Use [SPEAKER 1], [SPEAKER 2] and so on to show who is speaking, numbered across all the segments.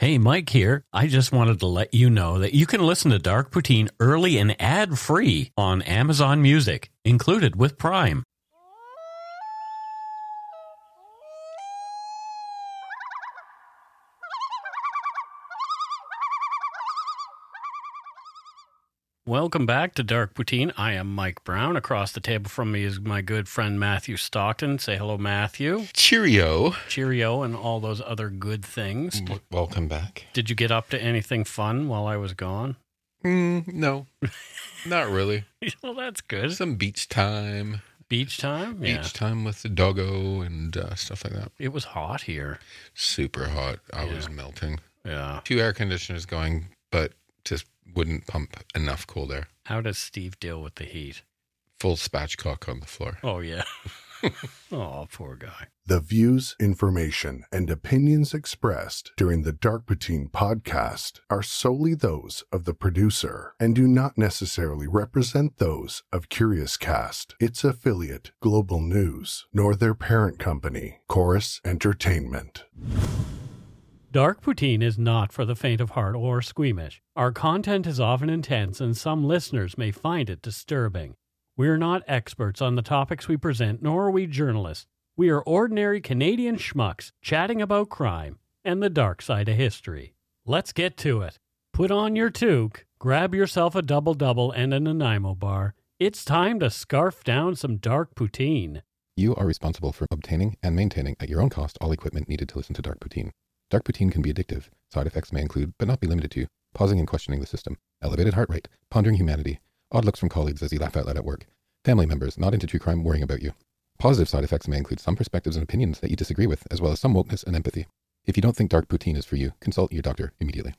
[SPEAKER 1] Hey, Mike here. I just wanted to let you know that you can listen to Dark Poutine early and ad-free on Amazon Music, included with Prime. Welcome back to Dark Poutine. I am Mike Brown. Across the table from me is my good friend Matthew Stockton. Say hello, Matthew.
[SPEAKER 2] Cheerio.
[SPEAKER 1] Cheerio and all those other good things.
[SPEAKER 2] Welcome back.
[SPEAKER 1] Did you get up to anything fun while I was gone?
[SPEAKER 2] No, not really.
[SPEAKER 1] Well, that's good.
[SPEAKER 2] Some beach time.
[SPEAKER 1] Beach time? Yeah.
[SPEAKER 2] Beach time with the doggo and stuff like that.
[SPEAKER 1] It was hot here.
[SPEAKER 2] Super hot. I was melting.
[SPEAKER 1] Yeah.
[SPEAKER 2] 2 air conditioners going, but just wouldn't pump enough cold air.
[SPEAKER 1] How does Steve deal with the heat?
[SPEAKER 2] Full spatchcock on the floor.
[SPEAKER 1] Oh, yeah. Oh, poor guy.
[SPEAKER 3] The views, information, and opinions expressed during the Dark Poutine podcast are solely those of the producer and do not necessarily represent those of Curious Cast, its affiliate, Global News, nor their parent company, Chorus Entertainment.
[SPEAKER 1] Dark Poutine is not for the faint of heart or squeamish. Our content is often intense and some listeners may find it disturbing. We are not experts on the topics we present, nor are we journalists. We are ordinary Canadian schmucks chatting about crime and the dark side of history. Let's get to it. Put on your toque, grab yourself a double-double and a Nanaimo bar. It's time to scarf down some Dark Poutine.
[SPEAKER 4] You are responsible for obtaining and maintaining at your own cost all equipment needed to listen to Dark Poutine. Dark Poutine can be addictive. Side effects may include, but not be limited to, pausing and questioning the system, elevated heart rate, pondering humanity, odd looks from colleagues as you laugh out loud at work, family members not into true crime worrying about you. Positive side effects may include some perspectives and opinions that you disagree with, as well as some wokeness and empathy. If you don't think Dark Poutine is for you, consult your doctor immediately.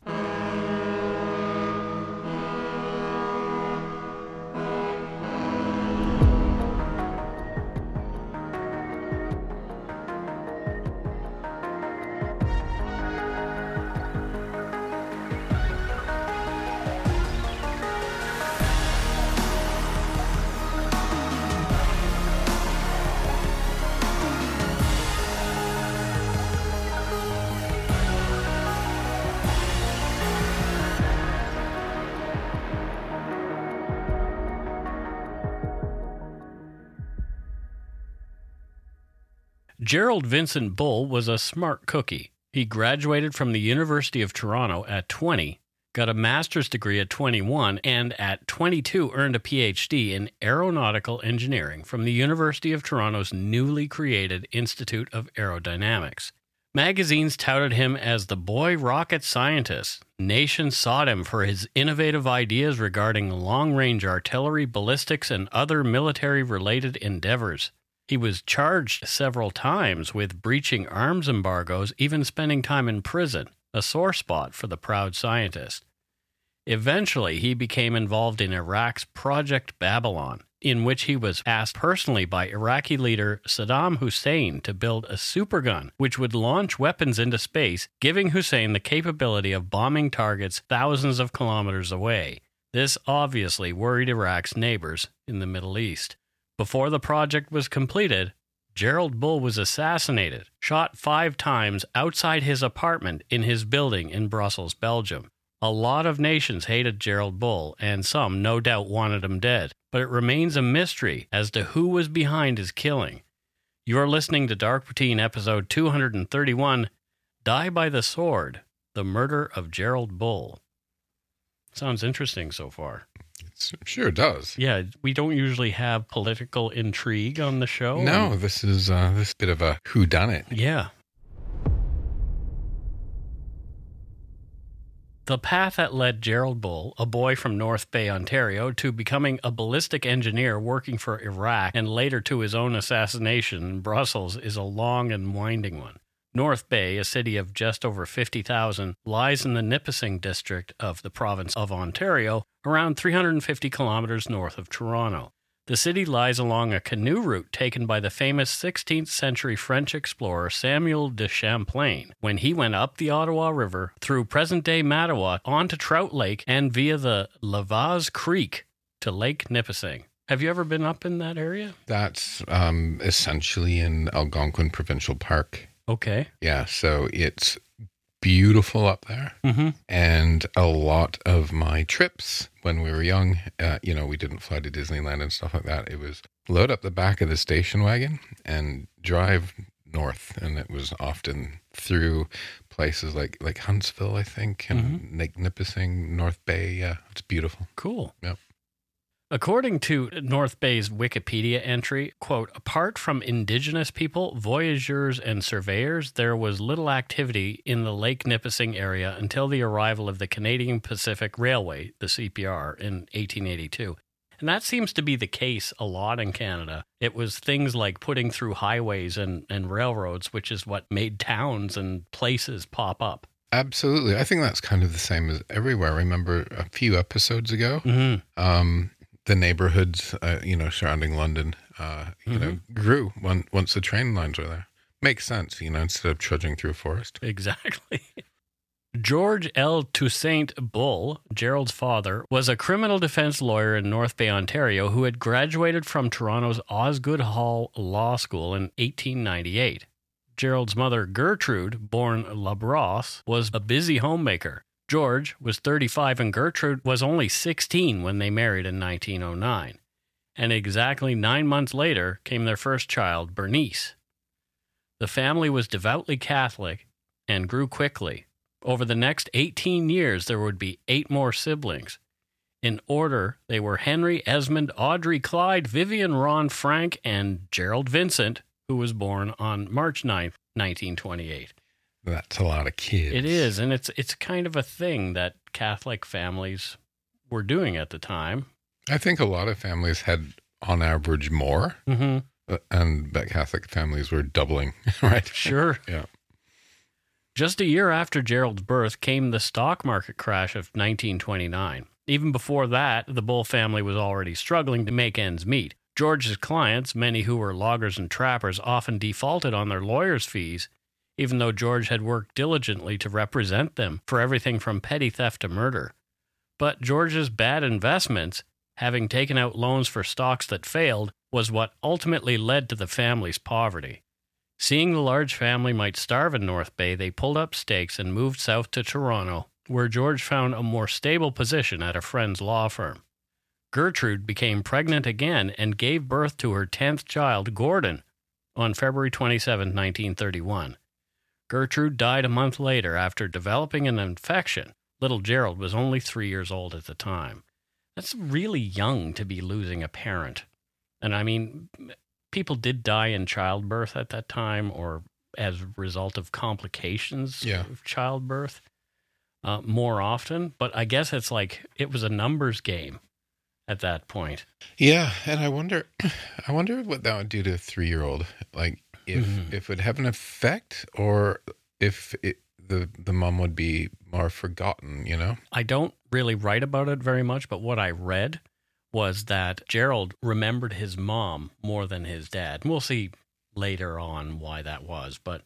[SPEAKER 1] Gerald Vincent Bull was a smart cookie. He graduated from the University of Toronto at 20, got a master's degree at 21, and at 22 earned a PhD in aeronautical engineering from the University of Toronto's newly created Institute of Aerodynamics. Magazines touted him as the boy rocket scientist. Nations sought him for his innovative ideas regarding long-range artillery, ballistics, and other military-related endeavors. He was charged several times with breaching arms embargoes, even spending time in prison, a sore spot for the proud scientist. Eventually, he became involved in Iraq's Project Babylon, in which he was asked personally by Iraqi leader Saddam Hussein to build a supergun which would launch weapons into space, giving Hussein the capability of bombing targets thousands of kilometers away. This obviously worried Iraq's neighbors in the Middle East. Before the project was completed, Gerald Bull was assassinated, shot 5 times outside his apartment in his building in Brussels, Belgium. A lot of nations hated Gerald Bull, and some no doubt wanted him dead, but it remains a mystery as to who was behind his killing. You are listening to Dark Poutine episode 231, Die by the Sword, The Murder of Gerald Bull. Sounds interesting so far.
[SPEAKER 2] Sure does.
[SPEAKER 1] Yeah, we don't usually have political intrigue on the show.
[SPEAKER 2] No, this is this bit of a whodunit.
[SPEAKER 1] Yeah. The path that led Gerald Bull, a boy from North Bay, Ontario, to becoming a ballistic engineer working for Iraq and later to his own assassination in Brussels is a long and winding one. North Bay, a city of just over 50,000, lies in the Nipissing district of the province of Ontario, around 350 kilometers north of Toronto. The city lies along a canoe route taken by the famous 16th century French explorer Samuel de Champlain when he went up the Ottawa River through present-day Mattawa onto Trout Lake and via the Lavaz Creek to Lake Nipissing. Have you ever been up in that area?
[SPEAKER 2] That's essentially in Algonquin Provincial Park.
[SPEAKER 1] Okay.
[SPEAKER 2] Yeah, so it's beautiful up there.
[SPEAKER 1] Mm-hmm.
[SPEAKER 2] And a lot of my trips when we were young, we didn't fly to Disneyland and stuff like that. It was load up the back of the station wagon and drive north. And it was often through places like Huntsville, I think, and Lake Nipissing, North Bay. Yeah, it's beautiful.
[SPEAKER 1] Cool.
[SPEAKER 2] Yep.
[SPEAKER 1] According to North Bay's Wikipedia entry, quote, apart from indigenous people, voyageurs, and surveyors, there was little activity in the Lake Nipissing area until the arrival of the Canadian Pacific Railway, the CPR, in 1882. And that seems to be the case a lot in Canada. It was things like putting through highways and railroads, which is what made towns and places pop up.
[SPEAKER 2] Absolutely. I think that's kind of the same as everywhere. I remember a few episodes ago, the neighborhoods, surrounding London, grew once the train lines were there. Makes sense, instead of trudging through a forest.
[SPEAKER 1] Exactly. George L. Toussaint Bull, Gerald's father, was a criminal defense lawyer in North Bay, Ontario, who had graduated from Toronto's Osgoode Hall Law School in 1898. Gerald's mother, Gertrude, born Labrosse, was a busy homemaker. George was 35 and Gertrude was only 16 when they married in 1909. And exactly 9 months later came their first child, Bernice. The family was devoutly Catholic and grew quickly. Over the next 18 years, there would be 8 more siblings. In order, they were Henry, Esmond, Audrey, Clyde, Vivian, Ron, Frank, and Gerald Vincent, who was born on March 9th, 1928.
[SPEAKER 2] That's a lot of kids.
[SPEAKER 1] It is, and it's kind of a thing that Catholic families were doing at the time.
[SPEAKER 2] I think a lot of families had, on average, more, and that Catholic families were doubling, right?
[SPEAKER 1] Sure.
[SPEAKER 2] Yeah.
[SPEAKER 1] Just a year after Gerald's birth came the stock market crash of 1929. Even before that, the Bull family was already struggling to make ends meet. George's clients, many who were loggers and trappers, often defaulted on their lawyers' fees, even though George had worked diligently to represent them for everything from petty theft to murder. But George's bad investments, having taken out loans for stocks that failed, was what ultimately led to the family's poverty. Seeing the large family might starve in North Bay, they pulled up stakes and moved south to Toronto, where George found a more stable position at a friend's law firm. Gertrude became pregnant again and gave birth to her 10th child, Gordon, on February 27, 1931. Gertrude died a month later after developing an infection. Little Gerald was only 3 years old at the time. That's really young to be losing a parent. And I mean, people did die in childbirth at that time or as a result of complications of childbirth more often. But I guess it's like it was a numbers game at that point.
[SPEAKER 2] Yeah, and I wonder what that would do to a 3-year-old. Like if it would have an effect, or if the mom would be more forgotten.
[SPEAKER 1] I don't really write about it very much, but what I read was that Gerald remembered his mom more than his dad. And we'll see later on why that was, but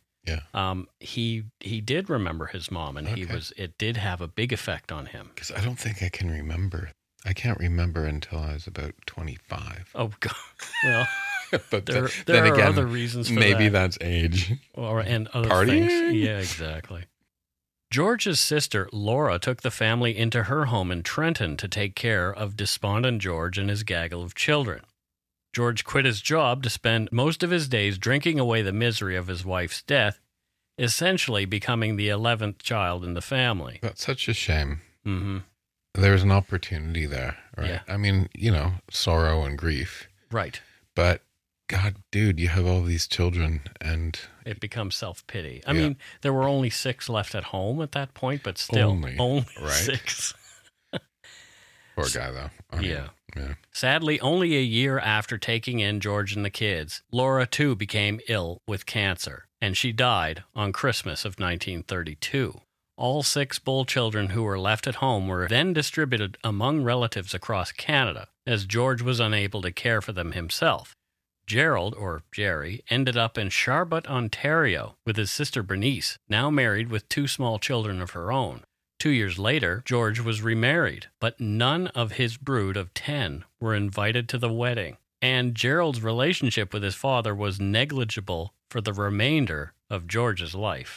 [SPEAKER 1] he did remember his mom, and it did have a big effect on him.
[SPEAKER 2] Because I don't think I can remember. I can't remember until I was about 25.
[SPEAKER 1] Oh God! Well,
[SPEAKER 2] but
[SPEAKER 1] there
[SPEAKER 2] then
[SPEAKER 1] are
[SPEAKER 2] again,
[SPEAKER 1] other reasons for
[SPEAKER 2] maybe
[SPEAKER 1] that.
[SPEAKER 2] That's age,
[SPEAKER 1] and other
[SPEAKER 2] partying.
[SPEAKER 1] things. Yeah, exactly. George's sister, Laura, took the family into her home in Trenton to take care of despondent George and his gaggle of children. George quit his job to spend most of his days drinking away the misery of his wife's death, essentially becoming the 11th child in the family.
[SPEAKER 2] That's such a shame.
[SPEAKER 1] Mm-hmm.
[SPEAKER 2] There's an opportunity there, right?
[SPEAKER 1] Yeah.
[SPEAKER 2] I mean, sorrow and grief.
[SPEAKER 1] Right.
[SPEAKER 2] But God, dude, you have all these children, and
[SPEAKER 1] it becomes self-pity. I mean, there were only 6 left at home at that point, but still, only
[SPEAKER 2] right?
[SPEAKER 1] 6.
[SPEAKER 2] Poor guy, though. I mean, yeah.
[SPEAKER 1] Sadly, only a year after taking in George and the kids, Laura, too, became ill with cancer, and she died on Christmas of 1932. All 6 Bull children who were left at home were then distributed among relatives across Canada, as George was unable to care for them himself. Gerald, or Jerry, ended up in Sharbot, Ontario, with his sister Bernice, now married with 2 small children of her own. 2 years later, George was remarried, but none of his brood of 10 were invited to the wedding, and Gerald's relationship with his father was negligible for the remainder of George's life.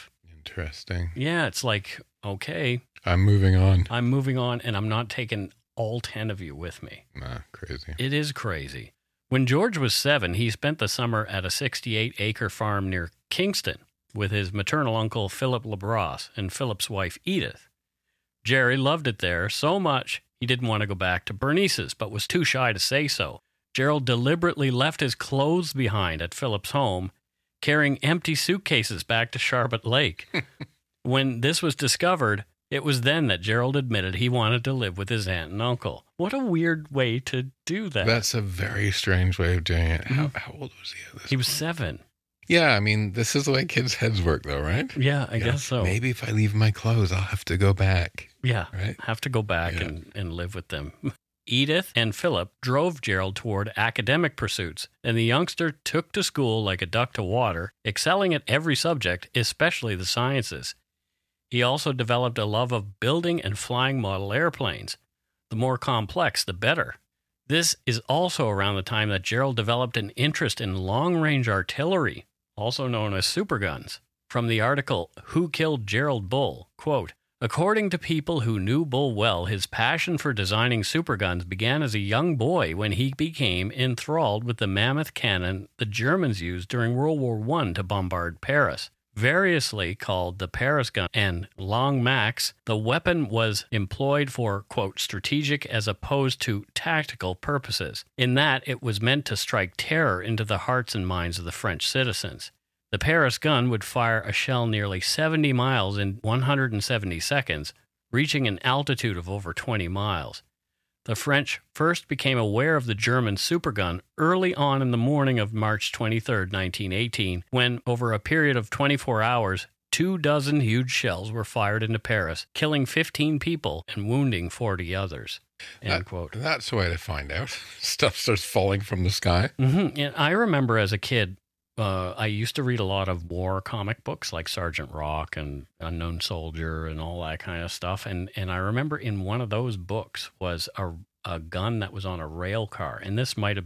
[SPEAKER 2] Interesting.
[SPEAKER 1] Yeah, it's like, okay,
[SPEAKER 2] I'm moving on.
[SPEAKER 1] I'm moving on, and I'm not taking all 10 of you with me.
[SPEAKER 2] Nah, crazy.
[SPEAKER 1] It is crazy. When George was 7, he spent the summer at a 68-acre farm near Kingston with his maternal uncle Philip Labrosse and Philip's wife Edith. Jerry loved it there so much he didn't want to go back to Bernice's, but was too shy to say so. Gerald deliberately left his clothes behind at Philip's home, carrying empty suitcases back to Sharbot Lake. When this was discovered, it was then that Gerald admitted he wanted to live with his aunt and uncle. What a weird way to do that.
[SPEAKER 2] That's a very strange way of doing it. How old was he at this
[SPEAKER 1] He was
[SPEAKER 2] point?
[SPEAKER 1] 7.
[SPEAKER 2] Yeah, I mean, this is the way kids' heads work, though, right?
[SPEAKER 1] Yeah, I guess so.
[SPEAKER 2] Maybe if I leave my clothes, I'll have to go back.
[SPEAKER 1] Yeah,
[SPEAKER 2] Right?
[SPEAKER 1] have to go back and live with them. Edith and Philip drove Gerald toward academic pursuits, and the youngster took to school like a duck to water, excelling at every subject, especially the sciences. He also developed a love of building and flying model airplanes. The more complex, the better. This is also around the time that Gerald developed an interest in long-range artillery, also known as superguns. From the article, Who Killed Gerald Bull? Quote, according to people who knew Bull well, his passion for designing superguns began as a young boy when he became enthralled with the mammoth cannon the Germans used during World War I to bombard Paris. Variously called the Paris gun and Long Max, the weapon was employed for, quote, strategic as opposed to tactical purposes, in that it was meant to strike terror into the hearts and minds of the French citizens. The Paris gun would fire a shell nearly 70 miles in 170 seconds, reaching an altitude of over 20 miles. The French first became aware of the German supergun early on in the morning of March 23, 1918, when, over a period of 24 hours, 24 huge shells were fired into Paris, killing 15 people and wounding 40 others. End quote.
[SPEAKER 2] That's the way to find out. Stuff starts falling from the sky.
[SPEAKER 1] Mm-hmm. And I remember as a kid, I used to read a lot of war comic books like Sergeant Rock and Unknown Soldier and all that kind of stuff. And I remember in one of those books was a gun that was on a rail car. And this might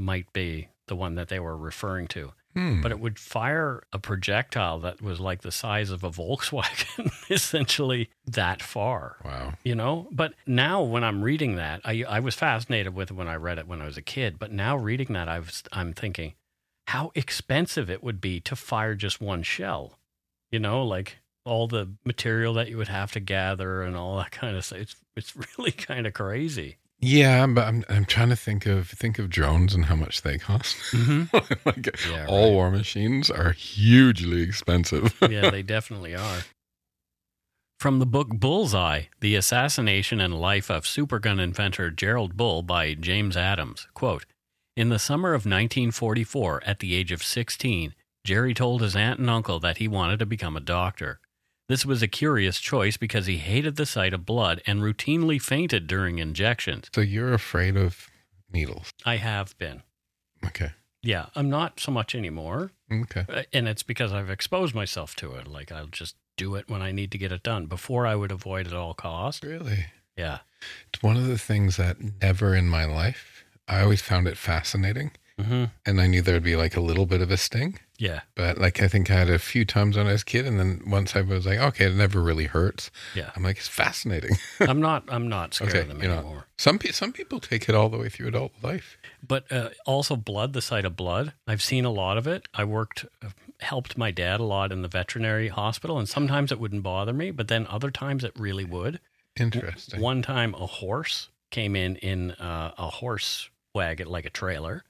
[SPEAKER 1] be the one that they were referring to. But it would fire a projectile that was like the size of a Volkswagen, essentially that far.
[SPEAKER 2] Wow.
[SPEAKER 1] You know, but now when I'm reading that, I was fascinated with it when I read it when I was a kid. But now reading that, I'm thinking, how expensive it would be to fire just one shell, you know, like all the material that you would have to gather and all that kind of stuff. It's really kind of crazy.
[SPEAKER 2] Yeah, but I'm trying to think of drones and how much they cost.
[SPEAKER 1] Mm-hmm.
[SPEAKER 2] Like,
[SPEAKER 1] Yeah,
[SPEAKER 2] all
[SPEAKER 1] right.
[SPEAKER 2] war machines are hugely expensive.
[SPEAKER 1] Yeah, they definitely are. From the book Bullseye, The Assassination and Life of Supergun Inventor Gerald Bull by James Adams, quote, in the summer of 1944, at the age of 16, Jerry told his aunt and uncle that he wanted to become a doctor. This was a curious choice because he hated the sight of blood and routinely fainted during injections.
[SPEAKER 2] So you're afraid of needles.
[SPEAKER 1] I have been.
[SPEAKER 2] Okay.
[SPEAKER 1] Yeah, I'm not so much anymore.
[SPEAKER 2] Okay.
[SPEAKER 1] And it's because I've exposed myself to it. Like, I'll just do it when I need to get it done. Before, I would avoid at all costs.
[SPEAKER 2] Really?
[SPEAKER 1] Yeah.
[SPEAKER 2] It's one of the things that never in my life, I always found it fascinating.
[SPEAKER 1] Mm-hmm.
[SPEAKER 2] And I knew there'd be like a little bit of a sting.
[SPEAKER 1] Yeah.
[SPEAKER 2] But like, I think I had a few times when I was a kid. And then once I was like, okay, it never really hurts.
[SPEAKER 1] Yeah.
[SPEAKER 2] I'm like, it's fascinating.
[SPEAKER 1] I'm not scared
[SPEAKER 2] Okay,
[SPEAKER 1] of them
[SPEAKER 2] you're not.
[SPEAKER 1] anymore.
[SPEAKER 2] Some people take it all the way through adult life.
[SPEAKER 1] But also blood, the sight of blood. I've seen a lot of it. I helped my dad a lot in the veterinary hospital, and sometimes it wouldn't bother me, but then other times it really would.
[SPEAKER 2] Interesting.
[SPEAKER 1] One time a horse came in a horse wagon, like a trailer,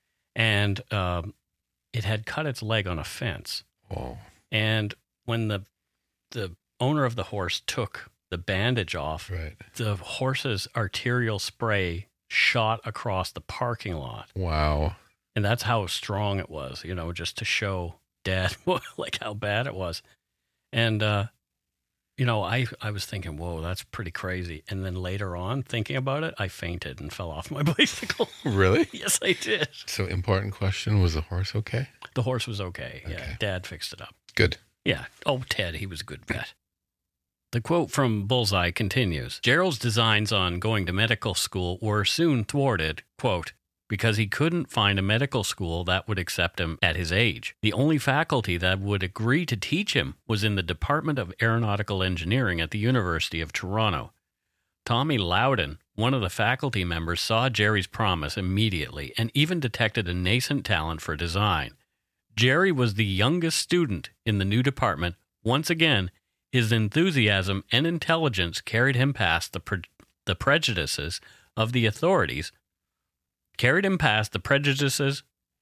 [SPEAKER 1] and it had cut its leg on a fence.
[SPEAKER 2] Whoa.
[SPEAKER 1] And when the owner of the horse took the bandage off,
[SPEAKER 2] Right.
[SPEAKER 1] the horse's arterial spray shot across the parking lot.
[SPEAKER 2] Wow.
[SPEAKER 1] And that's how strong it was, you know, just to show Dad like how bad it was. And, you know, I was thinking, whoa, that's pretty crazy. And then later on, thinking about it, I fainted and fell off my bicycle.
[SPEAKER 2] Really?
[SPEAKER 1] Yes, I did.
[SPEAKER 2] So important question, was the horse okay?
[SPEAKER 1] The horse was okay. Yeah,
[SPEAKER 2] Okay.
[SPEAKER 1] Dad fixed it up.
[SPEAKER 2] Good.
[SPEAKER 1] Yeah. Oh, Ted, he was a good vet. The quote from Bullseye continues. Gerald's designs on going to medical school were soon thwarted. Quote, because he couldn't find a medical school that would accept him at his age. The only faculty that would agree to teach him was in the Department of Aeronautical Engineering at the University of Toronto. Tommy Loudon, one of the faculty members, saw Jerry's promise immediately and even detected a nascent talent for design. Jerry was the youngest student in the new department. Once again, his enthusiasm and intelligence carried him past the prejudices of the authorities. Carried him past the prejudices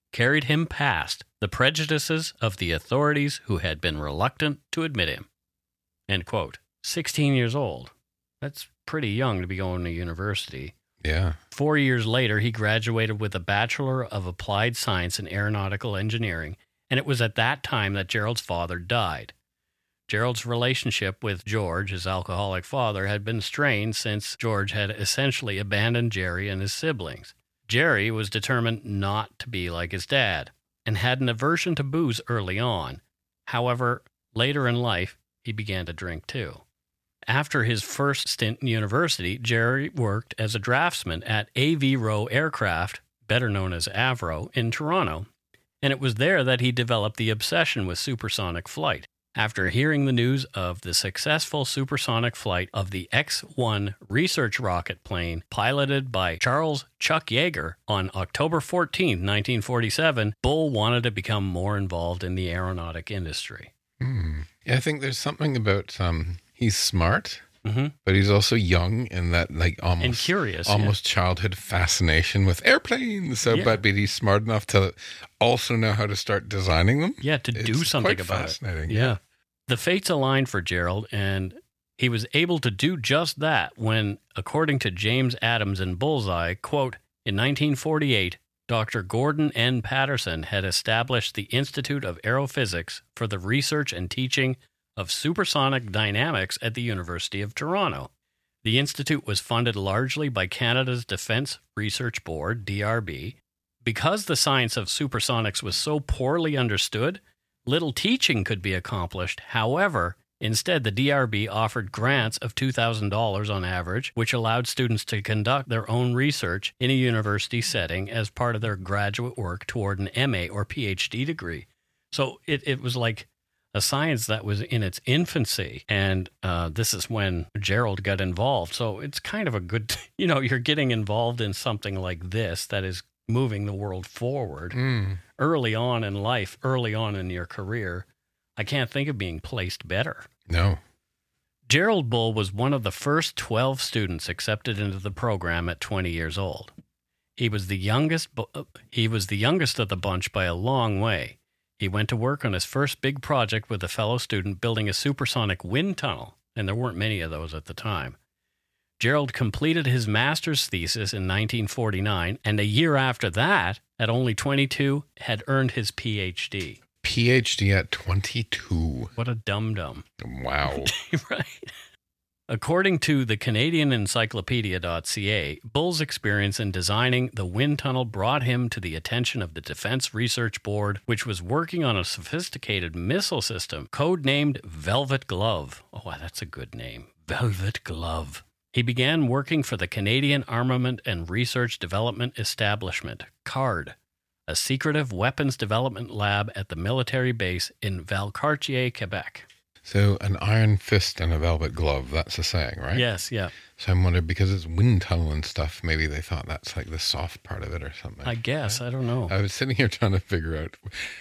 [SPEAKER 1] of the authorities who had been reluctant to admit him. End quote. 16 years old. That's pretty young to be going to university.
[SPEAKER 2] Yeah.
[SPEAKER 1] 4 years later, he graduated with a Bachelor of Applied Science in Aeronautical Engineering, and it was at that time that Gerald's father died. Gerald's relationship with George, his alcoholic father, had been strained since George had essentially abandoned Jerry and his siblings. Jerry was determined not to be like his dad and had an aversion to booze early on. However, later in life, he began to drink too. After his first stint in university, Jerry worked as a draftsman at Avro Aircraft, better known as Avro, in Toronto, and it was there that he developed the obsession with supersonic flight. After hearing the news of the successful supersonic flight of the X-1 research rocket plane piloted by Charles Chuck Yeager on October 14, 1947, Bull wanted to become more involved in the aeronautic industry.
[SPEAKER 2] Yeah, I think there's something about he's smart,
[SPEAKER 1] Mm-hmm.
[SPEAKER 2] but he's also young in that
[SPEAKER 1] And curious.
[SPEAKER 2] childhood fascination with airplanes. So,
[SPEAKER 1] Yeah.
[SPEAKER 2] but he's smart enough to also know how to start designing them.
[SPEAKER 1] Yeah, to do
[SPEAKER 2] It's
[SPEAKER 1] something
[SPEAKER 2] quite
[SPEAKER 1] about
[SPEAKER 2] fascinating.
[SPEAKER 1] it. Yeah. The fates aligned for Gerald, and he was able to do just that when, according to James Adams in Bullseye, quote, in 1948, Dr. Gordon N. Patterson had established the Institute of Aerophysics for the research and teaching of supersonic dynamics at the University of Toronto. The institute was funded largely by Canada's Defence Research Board, DRB. Because the science of supersonics was so poorly understood, little teaching could be accomplished. However, instead, the DRB offered grants of $2,000 on average, which allowed students to conduct their own research in a university setting as part of their graduate work toward an MA or PhD degree. So it was like a science that was in its infancy, and this is when Gerald got involved. So it's kind of a good, you're getting involved in something like this that is moving the world forward early on in life, early on in your career. I can't think of being placed better.
[SPEAKER 2] No.
[SPEAKER 1] Gerald Bull was one of the first 12 students accepted into the program at 20 years old. He was the youngest of the bunch by a long way. He went to work on his first big project with a fellow student building a supersonic wind tunnel, and there weren't many of those at the time. Gerald completed his master's thesis in 1949, and a year after that, at only 22, had earned his PhD.
[SPEAKER 2] PhD at 22.
[SPEAKER 1] What a dum-dum.
[SPEAKER 2] Wow.
[SPEAKER 1] Right. According to the Canadian Encyclopedia.ca, Bull's experience in designing the wind tunnel brought him to the attention of the Defense Research Board, which was working on a sophisticated missile system codenamed Velvet Glove. Oh, that's a good name. Velvet Glove. He began working for the Canadian Armament and Research Development Establishment, CARD, a secretive weapons development lab at the military base in Valcartier, Quebec.
[SPEAKER 2] So an iron fist and a velvet glove, that's the saying, right?
[SPEAKER 1] Yes, yeah.
[SPEAKER 2] So I'm wondering, because it's wind tunnel and stuff, maybe they thought that's like the soft part of it or something.
[SPEAKER 1] I guess. I don't know.
[SPEAKER 2] I was sitting here trying to figure out,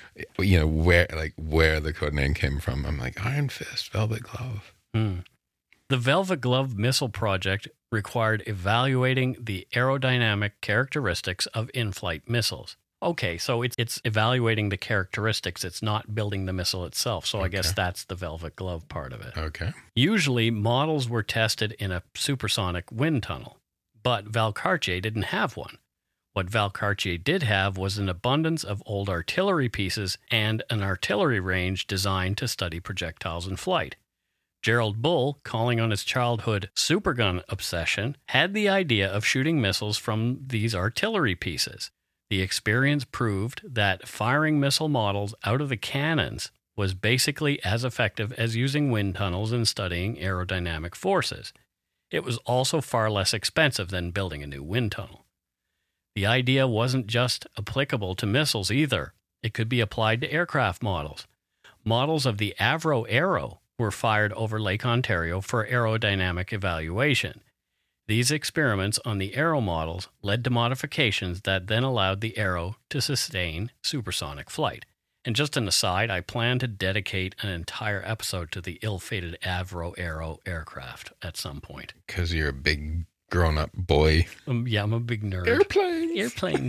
[SPEAKER 2] where the code name came from. I'm like, iron fist, velvet glove.
[SPEAKER 1] The Velvet Glove missile project required evaluating the aerodynamic characteristics of in-flight missiles. Okay, so it's evaluating the characteristics. It's not building the missile itself. So I guess that's the Velvet Glove part of it.
[SPEAKER 2] Okay.
[SPEAKER 1] Usually, models were tested in a supersonic wind tunnel, but Valcartier didn't have one. What Valcartier did have was an abundance of old artillery pieces and an artillery range designed to study projectiles in flight. Gerald Bull, calling on his childhood supergun obsession, had the idea of shooting missiles from these artillery pieces. The experience proved that firing missile models out of the cannons was basically as effective as using wind tunnels and studying aerodynamic forces. It was also far less expensive than building a new wind tunnel. The idea wasn't just applicable to missiles either. It could be applied to aircraft models. Models of the Avro Arrow were fired over Lake Ontario for aerodynamic evaluation. These experiments on the Arrow models led to modifications that then allowed the Arrow to sustain supersonic flight. And just an aside, I plan to dedicate an entire episode to the ill-fated Avro Arrow aircraft at some point.
[SPEAKER 2] Because you're a big grown-up boy.
[SPEAKER 1] Yeah, I'm a big nerd.
[SPEAKER 2] Airplane.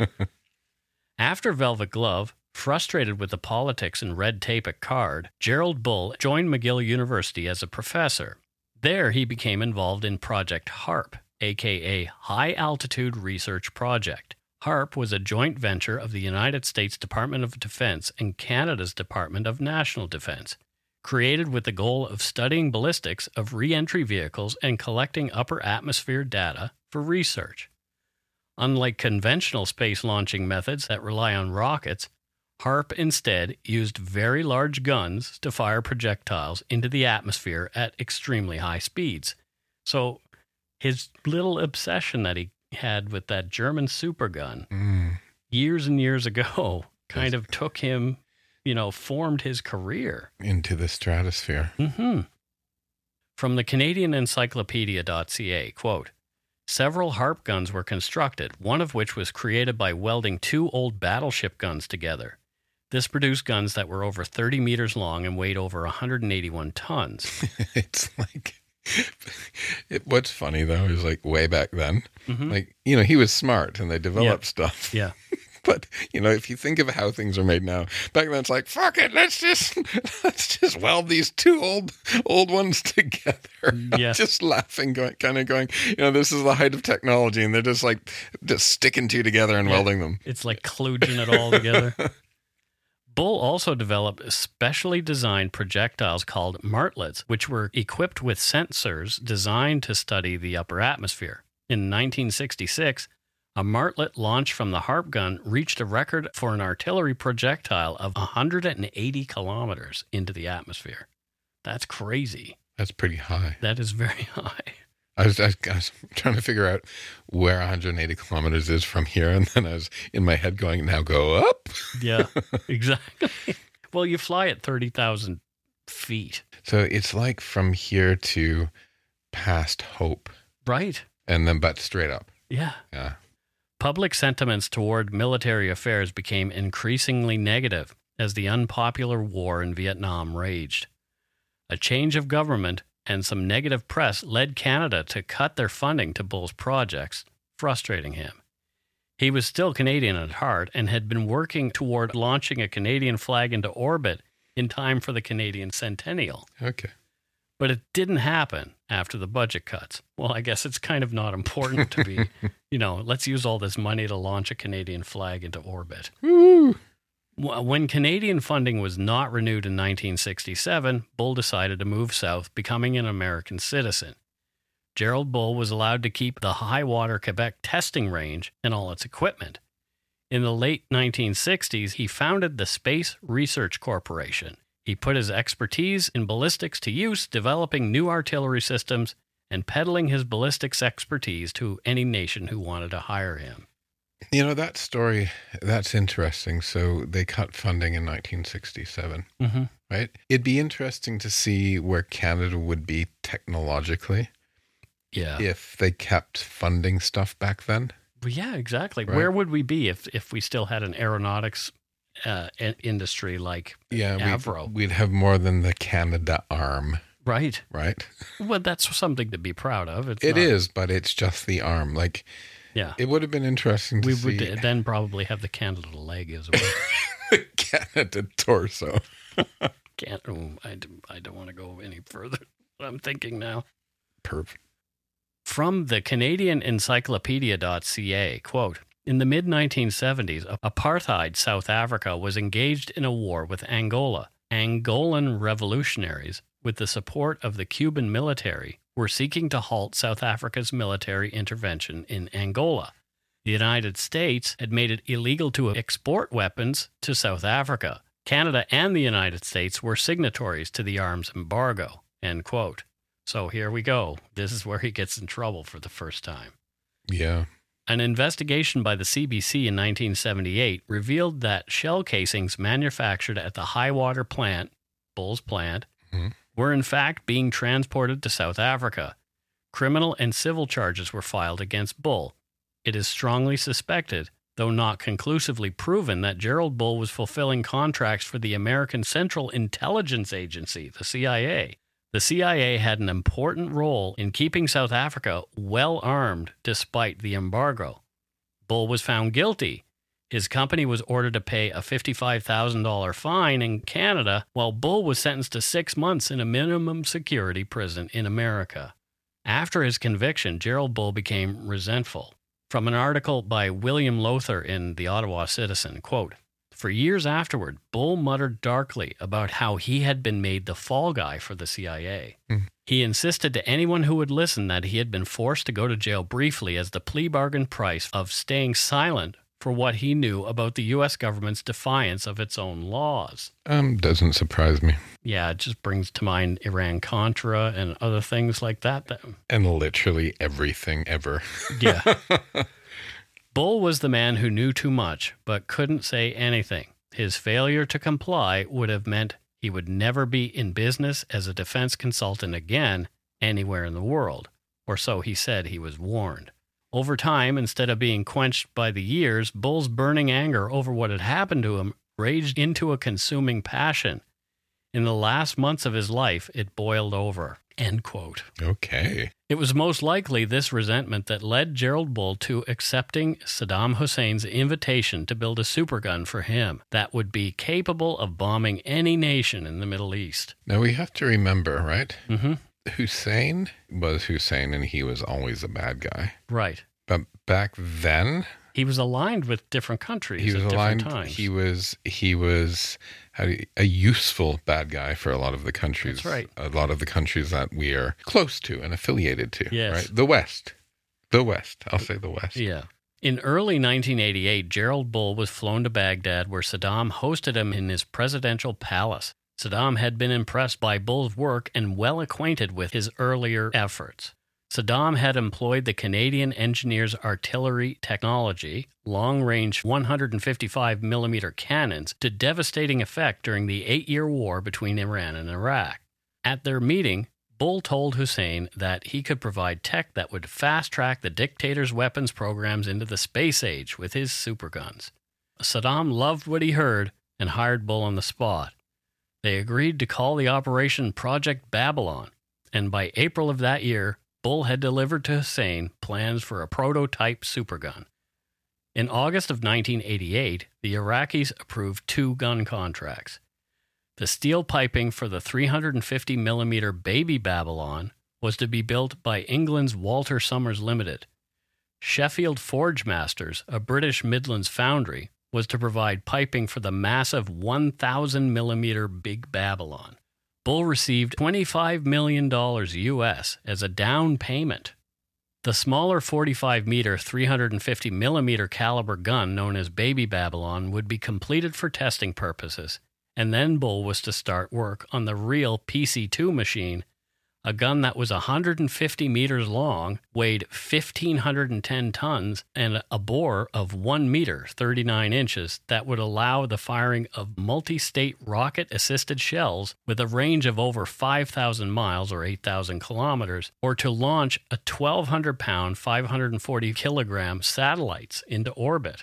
[SPEAKER 1] After Velvet Glove, frustrated with the politics and red tape at CARD, Gerald Bull joined McGill University as a professor. There, he became involved in Project HARP, aka High Altitude Research Project. HARP was a joint venture of the United States Department of Defense and Canada's Department of National Defense, created with the goal of studying ballistics of re-entry vehicles and collecting upper atmosphere data for research. Unlike conventional space launching methods that rely on rockets, HARP instead used very large guns to fire projectiles into the atmosphere at extremely high speeds. So his little obsession that he had with that German supergun years and years ago kind of took him, formed his career.
[SPEAKER 2] Into the stratosphere.
[SPEAKER 1] Mm-hmm. From the Canadian Encyclopedia.ca, quote, several HARP guns were constructed, one of which was created by welding two old battleship guns together. This produced guns that were over 30 meters long and weighed over 181 tons.
[SPEAKER 2] It's like, what's funny though is like way back then, he was smart and they developed stuff.
[SPEAKER 1] Yeah.
[SPEAKER 2] But, if you think of how things are made now, back then it's like, fuck it, let's just weld these two old ones together.
[SPEAKER 1] Yeah.
[SPEAKER 2] Just laughing, going, this is the height of technology, and they're just sticking two together and welding them.
[SPEAKER 1] It's like kludging it all together. Bull also developed specially designed projectiles called martlets, which were equipped with sensors designed to study the upper atmosphere. In 1966, a martlet launched from the HARP gun reached a record for an artillery projectile of 180 kilometers into the atmosphere. That's crazy.
[SPEAKER 2] That's pretty high.
[SPEAKER 1] That is very high.
[SPEAKER 2] I was trying to figure out where 180 kilometers is from here, and then I was in my head going, now go up.
[SPEAKER 1] Yeah, exactly. Well, you fly at 30,000 feet.
[SPEAKER 2] So it's like from here to past Hope.
[SPEAKER 1] Right.
[SPEAKER 2] And then but straight up.
[SPEAKER 1] Yeah.
[SPEAKER 2] Yeah.
[SPEAKER 1] Public sentiments toward military affairs became increasingly negative as the unpopular war in Vietnam raged. A change of government and some negative press led Canada to cut their funding to Bull's projects, frustrating him. He was still Canadian at heart and had been working toward launching a Canadian flag into orbit in time for the Canadian centennial.
[SPEAKER 2] Okay.
[SPEAKER 1] But it didn't happen after the budget cuts. Well, I guess it's kind of not important to be, let's use all this money to launch a Canadian flag into orbit.
[SPEAKER 2] Woo!
[SPEAKER 1] When Canadian funding was not renewed in 1967, Bull decided to move south, becoming an American citizen. Gerald Bull was allowed to keep the High-Water Quebec testing range and all its equipment. In the late 1960s, he founded the Space Research Corporation. He put his expertise in ballistics to use, developing new artillery systems and peddling his ballistics expertise to any nation who wanted to hire him.
[SPEAKER 2] That story, that's interesting. So they cut funding in 1967, right? It'd be interesting to see where Canada would be technologically if they kept funding stuff back then.
[SPEAKER 1] Well, yeah, exactly.
[SPEAKER 2] Right?
[SPEAKER 1] Where would we be if we still had an aeronautics industry like Avro?
[SPEAKER 2] We'd have more than the Canada arm.
[SPEAKER 1] Right.
[SPEAKER 2] Right?
[SPEAKER 1] Well, that's something to be proud of.
[SPEAKER 2] It is, but it's just the arm. Like,
[SPEAKER 1] yeah,
[SPEAKER 2] it would have been interesting to see.
[SPEAKER 1] We would then probably have the Canada leg as well.
[SPEAKER 2] The Canada torso.
[SPEAKER 1] I don't want to go any further. I'm thinking now.
[SPEAKER 2] Perfect.
[SPEAKER 1] From the Canadian Encyclopedia.ca, quote, in the mid-1970s, apartheid South Africa was engaged in a war with Angola. Angolan revolutionaries, with the support of the Cuban military, were seeking to halt South Africa's military intervention in Angola. The United States had made it illegal to export weapons to South Africa. Canada and the United States were signatories to the arms embargo, end quote. So here we go. This is where he gets in trouble for the first time.
[SPEAKER 2] Yeah.
[SPEAKER 1] An investigation by the CBC in 1978 revealed that shell casings manufactured at the Highwater plant, Bull's plant, were in fact being transported to South Africa. Criminal and civil charges were filed against Bull. It is strongly suspected, though not conclusively proven, that Gerald Bull was fulfilling contracts for the American Central Intelligence Agency, the CIA. The CIA had an important role in keeping South Africa well armed despite the embargo. Bull was found guilty. His company was ordered to pay a $55,000 fine in Canada, while Bull was sentenced to 6 months in a minimum security prison in America. After his conviction, Gerald Bull became resentful. From an article by William Lothar in the Ottawa Citizen, quote, "For years afterward, Bull muttered darkly about how he had been made the fall guy for the CIA. He insisted to anyone who would listen that he had been forced to go to jail briefly as the plea bargain price of staying silent for what he knew about the U.S. government's defiance of its own laws."
[SPEAKER 2] Doesn't surprise me.
[SPEAKER 1] Yeah, it just brings to mind Iran-Contra and other things like that.
[SPEAKER 2] And literally everything ever.
[SPEAKER 1] Yeah. Bull was the man who knew too much, but couldn't say anything. His failure to comply would have meant he would never be in business as a defense consultant again anywhere in the world, or so he said he was warned. Over time, instead of being quenched by the years, Bull's burning anger over what had happened to him raged into a consuming passion. In the last months of his life, it boiled over. End quote.
[SPEAKER 2] Okay.
[SPEAKER 1] It was most likely this resentment that led Gerald Bull to accepting Saddam Hussein's invitation to build a supergun for him that would be capable of bombing any nation in the Middle East.
[SPEAKER 2] Now we have to remember, right?
[SPEAKER 1] Mm-hmm.
[SPEAKER 2] Hussein was Hussein and he was always a bad guy.
[SPEAKER 1] Right.
[SPEAKER 2] But back then,
[SPEAKER 1] he was aligned with different countries at different times.
[SPEAKER 2] He was a useful bad guy for a lot of the countries.
[SPEAKER 1] That's right.
[SPEAKER 2] A lot of the countries that we are close to and affiliated to.
[SPEAKER 1] Yes.
[SPEAKER 2] Right? The West. I'll say the West.
[SPEAKER 1] Yeah. In early 1988, Gerald Bull was flown to Baghdad, where Saddam hosted him in his presidential palace. Saddam had been impressed by Bull's work and well acquainted with his earlier efforts. Saddam had employed the Canadian Engineers Artillery technology, long-range 155mm cannons, to devastating effect during the 8-year war between Iran and Iraq. At their meeting, Bull told Hussein that he could provide tech that would fast-track the dictator's weapons programs into the space age with his superguns. Saddam loved what he heard and hired Bull on the spot. They agreed to call the operation Project Babylon, and by April of that year, Bull had delivered to Hussein plans for a prototype supergun. In August of 1988, the Iraqis approved 2 gun contracts. The steel piping for the 350mm Baby Babylon was to be built by England's Walter Summers Limited. Sheffield Forgemasters, a British Midlands foundry, was to provide piping for the massive 1,000mm Big Babylon. Bull received $25 million US as a down payment. The smaller 45-meter 350mm caliber gun known as Baby Babylon would be completed for testing purposes, and then Bull was to start work on the real PC-2 machine, a gun that was 150 meters long, weighed 1,510 tons, and a bore of 1 meter, 39 inches, that would allow the firing of multi-state rocket-assisted shells with a range of over 5,000 miles or 8,000 kilometers, or to launch a 1,200-pound, 540-kilogram satellites into orbit.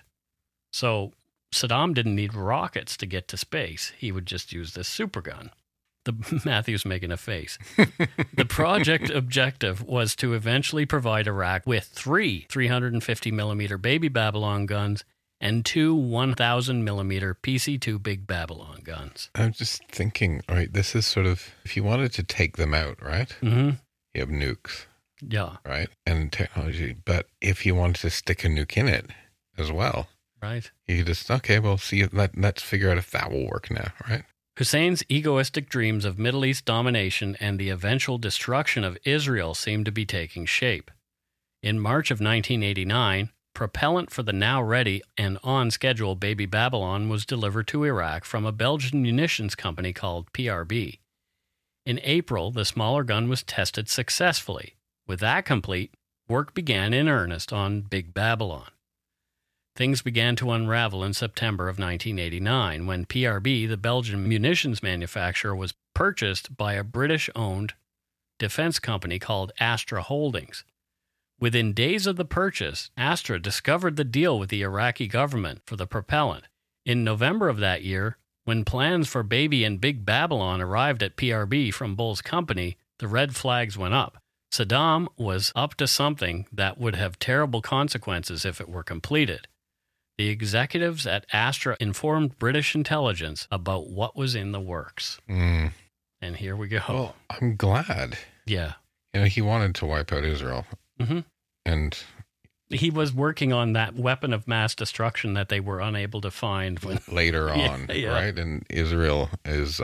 [SPEAKER 1] So Saddam didn't need rockets to get to space. He would just use this supergun. Matthew's making a face. The project objective was to eventually provide Iraq with 3 350mm Baby Babylon guns and 2 1,000mm PC-2 Big Babylon guns.
[SPEAKER 2] I'm just thinking, all right, this is sort of, if you wanted to take them out, right?
[SPEAKER 1] Mm-hmm.
[SPEAKER 2] You have nukes.
[SPEAKER 1] Yeah.
[SPEAKER 2] Right? And technology. But if you wanted to stick a nuke in it as well,
[SPEAKER 1] right?
[SPEAKER 2] You could just, okay, well, see, let's figure out if that will work now, right?
[SPEAKER 1] Hussein's egoistic dreams of Middle East domination and the eventual destruction of Israel seemed to be taking shape. In March of 1989, propellant for the now ready and on-schedule Baby Babylon was delivered to Iraq from a Belgian munitions company called PRB. In April, the smaller gun was tested successfully. With that complete, work began in earnest on Big Babylon. Things began to unravel in September of 1989 when PRB, the Belgian munitions manufacturer, was purchased by a British-owned defense company called Astra Holdings. Within days of the purchase, Astra discovered the deal with the Iraqi government for the propellant. In November of that year, when plans for Baby and Big Babylon arrived at PRB from Bull's company, the red flags went up. Saddam was up to something that would have terrible consequences if it were completed. The executives at Astra informed British intelligence about what was in the works. And here we go.
[SPEAKER 2] Well, I'm glad.
[SPEAKER 1] Yeah.
[SPEAKER 2] He wanted to wipe out Israel.
[SPEAKER 1] Mm-hmm.
[SPEAKER 2] And
[SPEAKER 1] he was working on that weapon of mass destruction that they were unable to find when
[SPEAKER 2] later on, right? And Israel is,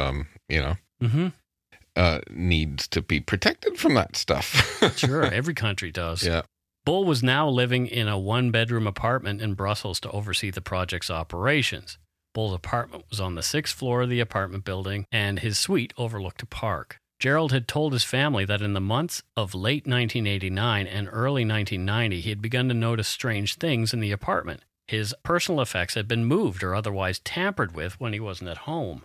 [SPEAKER 2] needs to be protected from that stuff.
[SPEAKER 1] Sure, every country does.
[SPEAKER 2] Yeah.
[SPEAKER 1] Bull was now living in a one-bedroom apartment in Brussels to oversee the project's operations. Bull's apartment was on the 6th floor of the apartment building, and his suite overlooked a park. Gerald had told his family that in the months of late 1989 and early 1990, he had begun to notice strange things in the apartment. His personal effects had been moved or otherwise tampered with when he wasn't at home.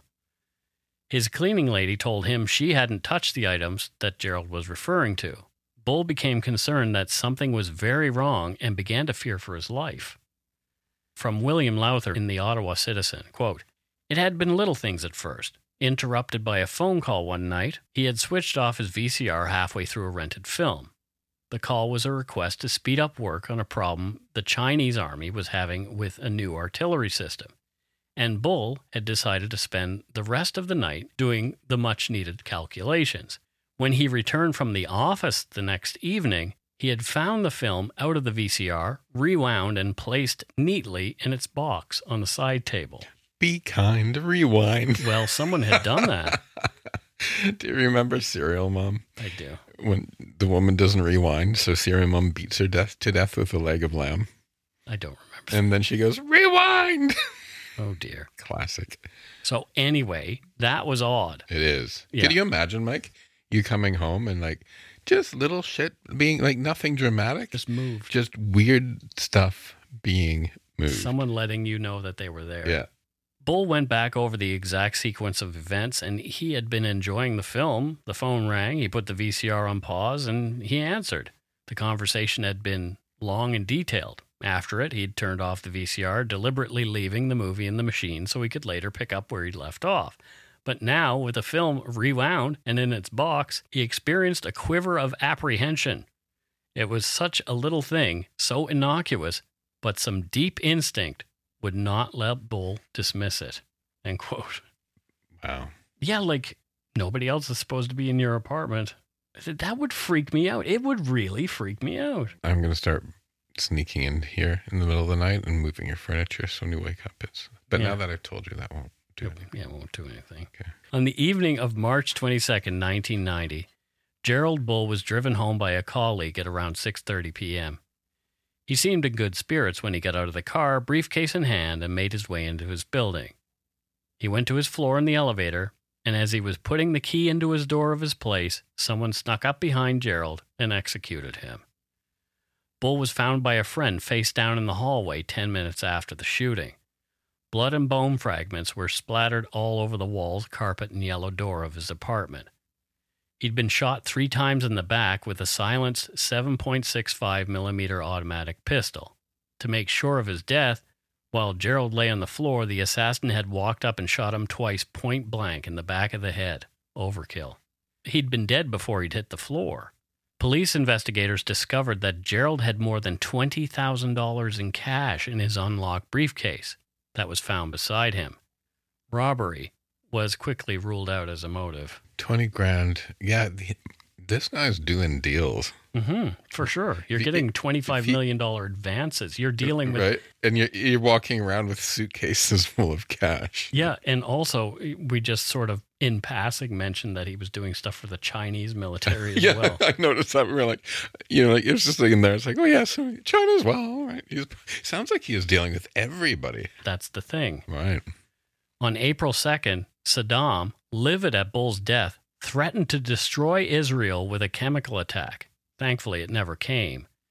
[SPEAKER 1] His cleaning lady told him she hadn't touched the items that Gerald was referring to. Bull became concerned that something was very wrong and began to fear for his life. From William Lowther in the Ottawa Citizen, quote, "It had been little things at first. Interrupted by a phone call one night, he had switched off his VCR halfway through a rented film. The call was a request to speed up work on a problem the Chinese army was having with a new artillery system. And Bull had decided to spend the rest of the night doing the much-needed calculations. When he returned from the office the next evening, he had found the film out of the VCR, rewound, and placed neatly in its box on the side table."
[SPEAKER 2] Be kind, rewind.
[SPEAKER 1] Well, someone had done that.
[SPEAKER 2] Do you remember Serial Mom?
[SPEAKER 1] I do.
[SPEAKER 2] When the woman doesn't rewind, so Serial Mom beats her to death with a leg of lamb.
[SPEAKER 1] I don't remember.
[SPEAKER 2] And then she goes, rewind!
[SPEAKER 1] Oh, dear.
[SPEAKER 2] Classic.
[SPEAKER 1] So anyway, that was odd.
[SPEAKER 2] It is.
[SPEAKER 1] Yeah.
[SPEAKER 2] Could you imagine, Mike, you coming home and just little shit being nothing dramatic?
[SPEAKER 1] Just moved.
[SPEAKER 2] Just weird stuff being moved.
[SPEAKER 1] Someone letting you know that they were there.
[SPEAKER 2] Yeah.
[SPEAKER 1] Bull went back over the exact sequence of events, and he had been enjoying the film. The phone rang, he put the VCR on pause, and he answered. The conversation had been long and detailed. After it, he'd turned off the VCR, deliberately leaving the movie in the machine so he could later pick up where he'd left off. But now, with the film rewound and in its box, he experienced a quiver of apprehension. It was such a little thing, so innocuous, but some deep instinct would not let Bull dismiss it. End quote.
[SPEAKER 2] Wow.
[SPEAKER 1] Yeah, nobody else is supposed to be in your apartment. That would freak me out. It would really freak me out.
[SPEAKER 2] I'm going to start sneaking in here in the middle of the night and moving your furniture so when you wake up But now that I've told you, that won't do anything.
[SPEAKER 1] Yeah, it won't do anything.
[SPEAKER 2] Okay.
[SPEAKER 1] On the evening of March 22nd, 1990, Gerald Bull was driven home by a colleague at around 6:30 p.m. He seemed in good spirits when he got out of the car, briefcase in hand, and made his way into his building. He went to his floor in the elevator, and as he was putting the key into his door of his place, someone snuck up behind Gerald and executed him. Bull was found by a friend face down in the hallway 10 minutes after the shooting. Blood and bone fragments were splattered all over the walls, carpet, and yellow door of his apartment. He'd been shot 3 times in the back with a silenced 7.65 millimeter automatic pistol. To make sure of his death, while Gerald lay on the floor, the assassin had walked up and shot him twice point blank in the back of the head. Overkill. He'd been dead before he'd hit the floor. Police investigators discovered that Gerald had more than $20,000 in cash in his unlocked briefcase that was found beside him. Robbery was quickly ruled out as a motive.
[SPEAKER 2] 20 grand. Yeah, this guy's doing deals.
[SPEAKER 1] For sure. You're getting $25 million advances. You're dealing with...
[SPEAKER 2] Right. And you're walking around with suitcases full of cash.
[SPEAKER 1] Yeah, and also, we just sort of, in passing, mentioned that he was doing stuff for the Chinese military as well.
[SPEAKER 2] I noticed that. We were like, it was just in there. It's like, oh, yeah, so China as well. All right. Sounds like he is dealing with everybody.
[SPEAKER 1] That's the thing.
[SPEAKER 2] Right.
[SPEAKER 1] On April 2nd, Saddam, livid at Bull's death, threatened to destroy Israel with a chemical attack. Thankfully, it never came.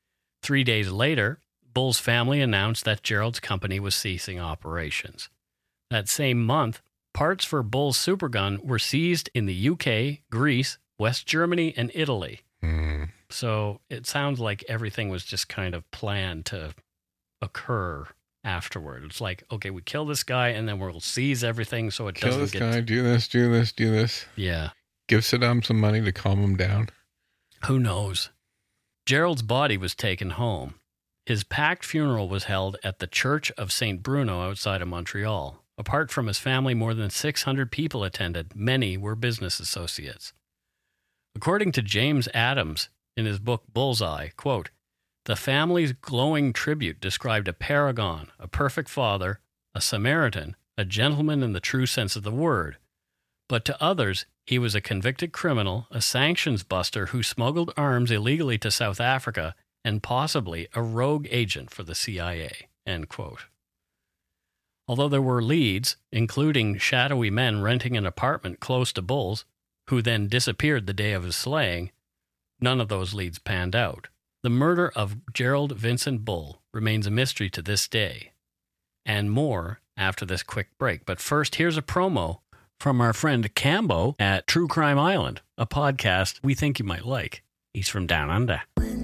[SPEAKER 1] 3 days later, Bull's family announced that Gerald's company was ceasing operations. That same month, parts for Bull's supergun were seized in the UK, Greece, West Germany, and Italy. So it sounds like everything was just kind of planned to occur afterward. It's like, okay, we kill this guy and then we'll seize everything so it doesn't get...
[SPEAKER 2] Kill this guy, do this, do this, do this.
[SPEAKER 1] Yeah.
[SPEAKER 2] Give Saddam some money to calm him down.
[SPEAKER 1] Who knows? Gerald's body was taken home. His packed funeral was held at the Church of St. Bruno outside of Montreal. Apart from his family, more than 600 people attended. Many were business associates. According to James Adams in his book Bullseye, quote, "The family's glowing tribute described a paragon, a perfect father, a Samaritan, a gentleman in the true sense of the word. But to others, he was a convicted criminal, a sanctions buster who smuggled arms illegally to South Africa, and possibly a rogue agent for the CIA," end quote. Although there were leads, including shadowy men renting an apartment close to Bull's, who then disappeared the day of his slaying, none of those leads panned out. The murder of Gerald Vincent Bull remains a mystery to this day. And more after this quick break. But first, here's a promo from our friend Cambo at True Crime Island, a podcast we think you might like. He's from Down Under.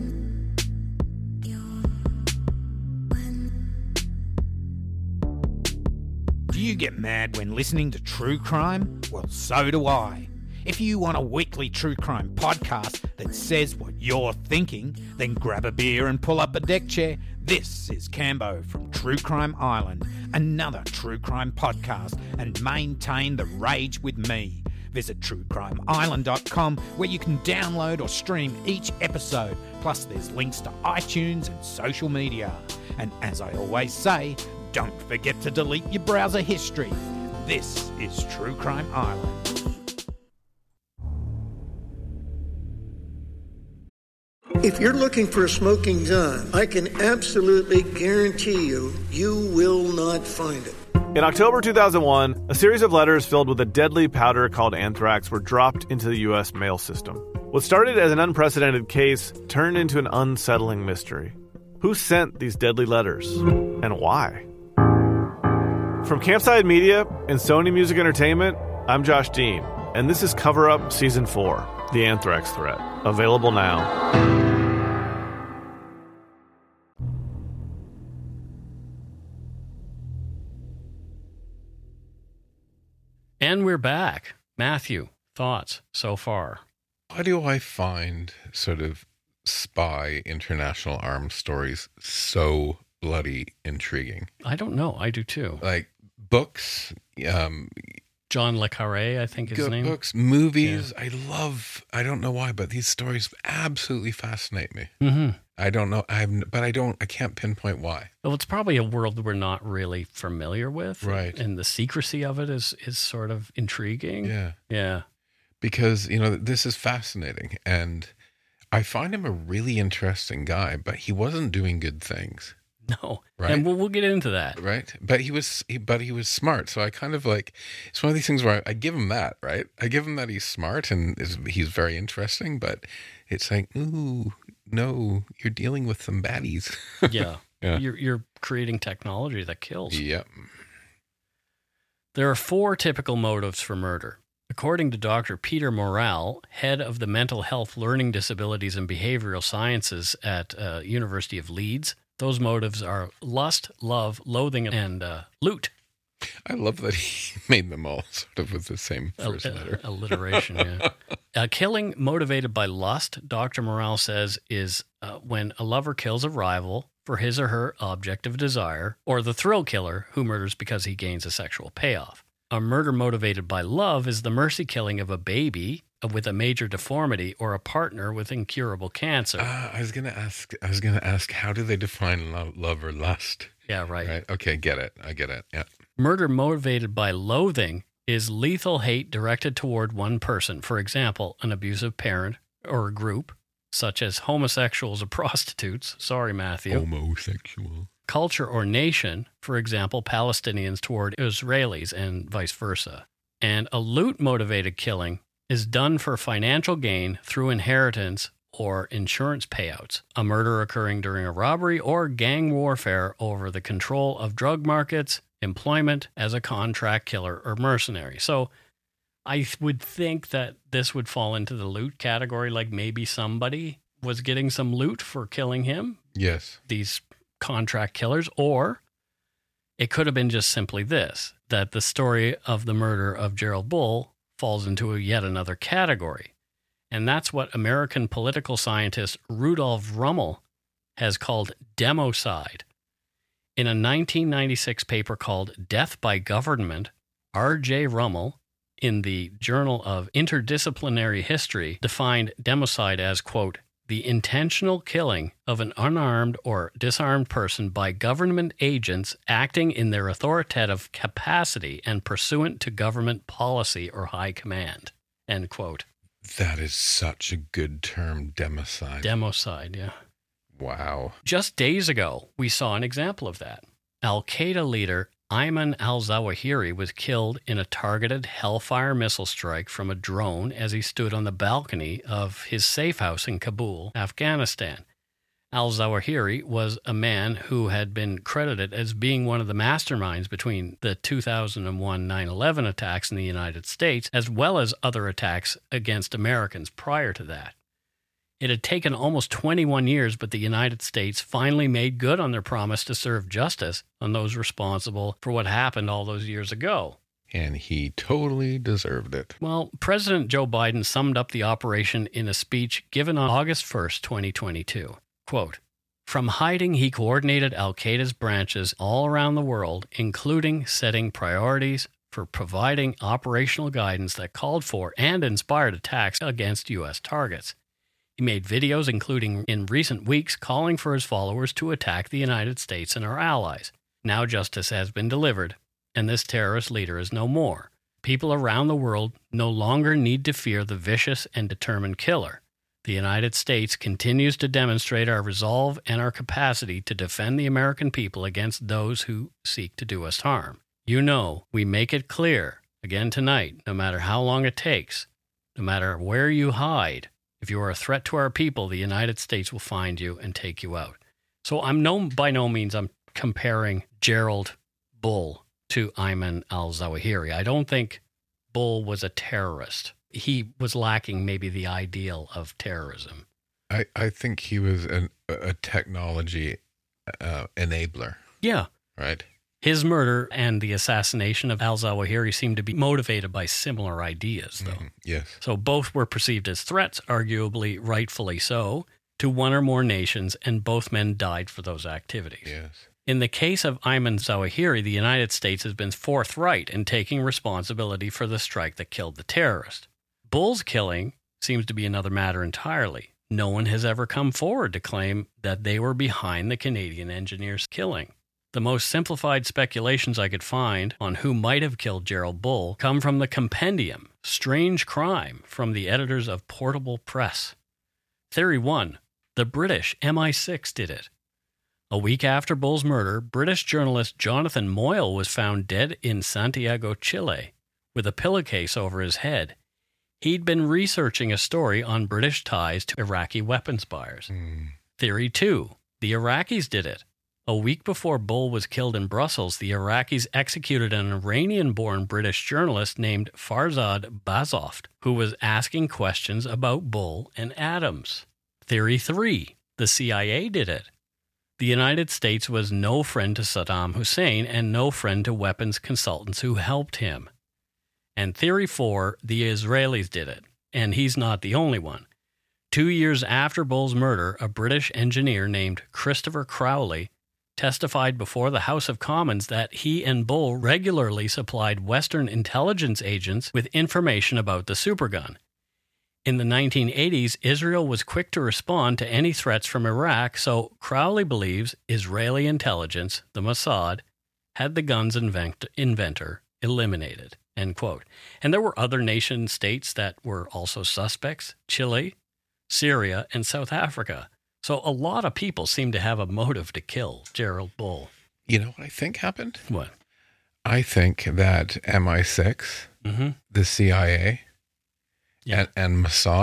[SPEAKER 5] Do you get mad when listening to true crime? Well, so do I. If you want a weekly true crime podcast that says what you're thinking, then grab a beer and pull up a deck chair. This is Cambo from True Crime Island, another true crime podcast, and maintain the rage with me. Visit truecrimeisland.com where you can download or stream each episode, plus there's links to iTunes and social media. And as I always say, don't forget to delete your browser history. This is True Crime Island.
[SPEAKER 6] If you're looking for a smoking gun, I can absolutely guarantee you, you will not find it.
[SPEAKER 7] In October 2001, a series of letters filled with a deadly powder called anthrax were dropped into the U.S. mail system. What started as an unprecedented case turned into an unsettling mystery. Who sent these deadly letters? And why? From Campside Media and Sony Music Entertainment, I'm Josh Dean, and this is Cover Up Season 4, The Anthrax Threat. Available now.
[SPEAKER 1] And we're back. Matthew, thoughts so far?
[SPEAKER 2] Why do I find sort of spy international arms stories so bloody intriguing?
[SPEAKER 1] I don't know. I do too.
[SPEAKER 2] Like books,
[SPEAKER 1] John Le Carré, I think his name.
[SPEAKER 2] Books, movies. Yeah. I don't know why, but these stories absolutely fascinate me.
[SPEAKER 1] Mm-hmm.
[SPEAKER 2] I don't know. I can't pinpoint why.
[SPEAKER 1] Well, it's probably a world we're not really familiar with.
[SPEAKER 2] Right.
[SPEAKER 1] And the secrecy of it is sort of intriguing.
[SPEAKER 2] Yeah.
[SPEAKER 1] Yeah.
[SPEAKER 2] Because, this is fascinating. And I find him a really interesting guy, but he wasn't doing good things.
[SPEAKER 1] No.
[SPEAKER 2] Right.
[SPEAKER 1] And we'll get into that.
[SPEAKER 2] Right. But he was smart. So I kind of it's one of these things where I give him that, right? I give him that he's smart and he's very interesting, but it's like, ooh, no, you're dealing with some baddies.
[SPEAKER 1] Yeah.
[SPEAKER 2] Yeah.
[SPEAKER 1] You're creating technology that kills.
[SPEAKER 2] Yep.
[SPEAKER 1] There are 4 typical motives for murder. According to Dr. Peter Morale, head of the Mental Health, Learning Disabilities and Behavioral Sciences at University of Leeds, those motives are lust, love, loathing, and loot.
[SPEAKER 2] I love that he made them all sort of with the same first letter.
[SPEAKER 1] Alliteration, yeah. Killing motivated by lust, Dr. Morale says, is when a lover kills a rival for his or her object of desire, or the thrill killer who murders because he gains a sexual payoff. A murder motivated by love is the mercy killing of a baby with a major deformity or a partner with incurable cancer.
[SPEAKER 2] I was gonna ask, how do they define love or lust?
[SPEAKER 1] Yeah, right.
[SPEAKER 2] Okay, get it. I get it. Yeah.
[SPEAKER 1] Murder motivated by loathing is lethal hate directed toward one person. For example, an abusive parent or a group, such as homosexuals or prostitutes. Sorry, Matthew.
[SPEAKER 2] Homosexual.
[SPEAKER 1] Culture or nation, for example, Palestinians toward Israelis and vice versa. And a loot-motivated killing is done for financial gain through inheritance or insurance payouts, a murder occurring during a robbery, or gang warfare over the control of drug markets, employment as a contract killer or mercenary. So I would think that this would fall into the loot category, like maybe somebody was getting some loot for killing him.
[SPEAKER 2] Yes.
[SPEAKER 1] These contract killers, or it could have been just simply this, that the story of the murder of Gerald Bull falls into yet another category. And that's what American political scientist Rudolf Rummel has called democide. In a 1996 paper called Death by Government, R.J. Rummel, in the Journal of Interdisciplinary History, defined democide as, quote, the intentional killing of an unarmed or disarmed person by government agents acting in their authoritative capacity and pursuant to government policy or high command, end quote.
[SPEAKER 2] That is such a good term, democide.
[SPEAKER 1] Democide, yeah.
[SPEAKER 2] Wow.
[SPEAKER 1] Just days ago, we saw an example of that. Al-Qaeda leader Ayman al-Zawahiri was killed in a targeted Hellfire missile strike from a drone as he stood on the balcony of his safe house in Kabul, Afghanistan. Al-Zawahiri was a man who had been credited as being one of the masterminds between the 2001 9/11 attacks in the United States, as well as other attacks against Americans prior to that. It had taken almost 21 years, but the United States finally made good on their promise to serve justice on those responsible for what happened all those years ago.
[SPEAKER 2] And he totally deserved it.
[SPEAKER 1] Well, President Joe Biden summed up the operation in a speech given on August 1st, 2022. Quote, from hiding, he coordinated al-Qaeda's branches all around the world, including setting priorities for providing operational guidance that called for and inspired attacks against U.S. targets. He made videos, including in recent weeks, calling for his followers to attack the United States and our allies. Now justice has been delivered, and this terrorist leader is no more. People around the world no longer need to fear the vicious and determined killer. The United States continues to demonstrate our resolve and our capacity to defend the American people against those who seek to do us harm. You know, we make it clear, again tonight, no matter how long it takes, no matter where you hide, if you are a threat to our people, the United States will find you and take you out. So by no means I'm comparing Gerald Bull to Ayman al-Zawahiri. I don't think Bull was a terrorist. He was lacking maybe the ideal of terrorism.
[SPEAKER 2] I think he was a technology enabler.
[SPEAKER 1] Yeah.
[SPEAKER 2] Right?
[SPEAKER 1] His murder and the assassination of al-Zawahiri seemed to be motivated by similar ideas, though.
[SPEAKER 2] Yes.
[SPEAKER 1] So both were perceived as threats, arguably rightfully so, to one or more nations, and both men died for those activities.
[SPEAKER 2] Yes.
[SPEAKER 1] In the case of Ayman Zawahiri, the United States has been forthright in taking responsibility for the strike that killed the terrorist. Bull's killing seems to be another matter entirely. No one has ever come forward to claim that they were behind the Canadian engineer's killing. The most simplified speculations I could find on who might have killed Gerald Bull come from the compendium, Strange Crime, from the editors of Portable Press. Theory 1. The British MI6 did it. A week after Bull's murder, British journalist Jonathan Moyle was found dead in Santiago, Chile, with a pillowcase over his head. He'd been researching a story on British ties to Iraqi weapons buyers. Theory 2. The Iraqis did it. A week before Bull was killed in Brussels, the Iraqis executed an Iranian-born British journalist named Farzad Bazoft, who was asking questions about Bull and Adams. Theory 3. The CIA did it. The United States was no friend to Saddam Hussein and no friend to weapons consultants who helped him. And Theory 4. The Israelis did it. And he's not the only one. 2 years after Bull's murder, a British engineer named Christopher Crowley testified before the House of Commons that he and Bull regularly supplied Western intelligence agents with information about the supergun. In the 1980s, Israel was quick to respond to any threats from Iraq, so Crowley believes Israeli intelligence, the Mossad, had the gun's inventor eliminated, end quote. And there were other nation-states that were also suspects: Chile, Syria, and South Africa. So a lot of people seem to have a motive to kill Gerald Bull.
[SPEAKER 2] You know what I think happened?
[SPEAKER 1] What?
[SPEAKER 2] I think that MI6, the CIA, and Mossad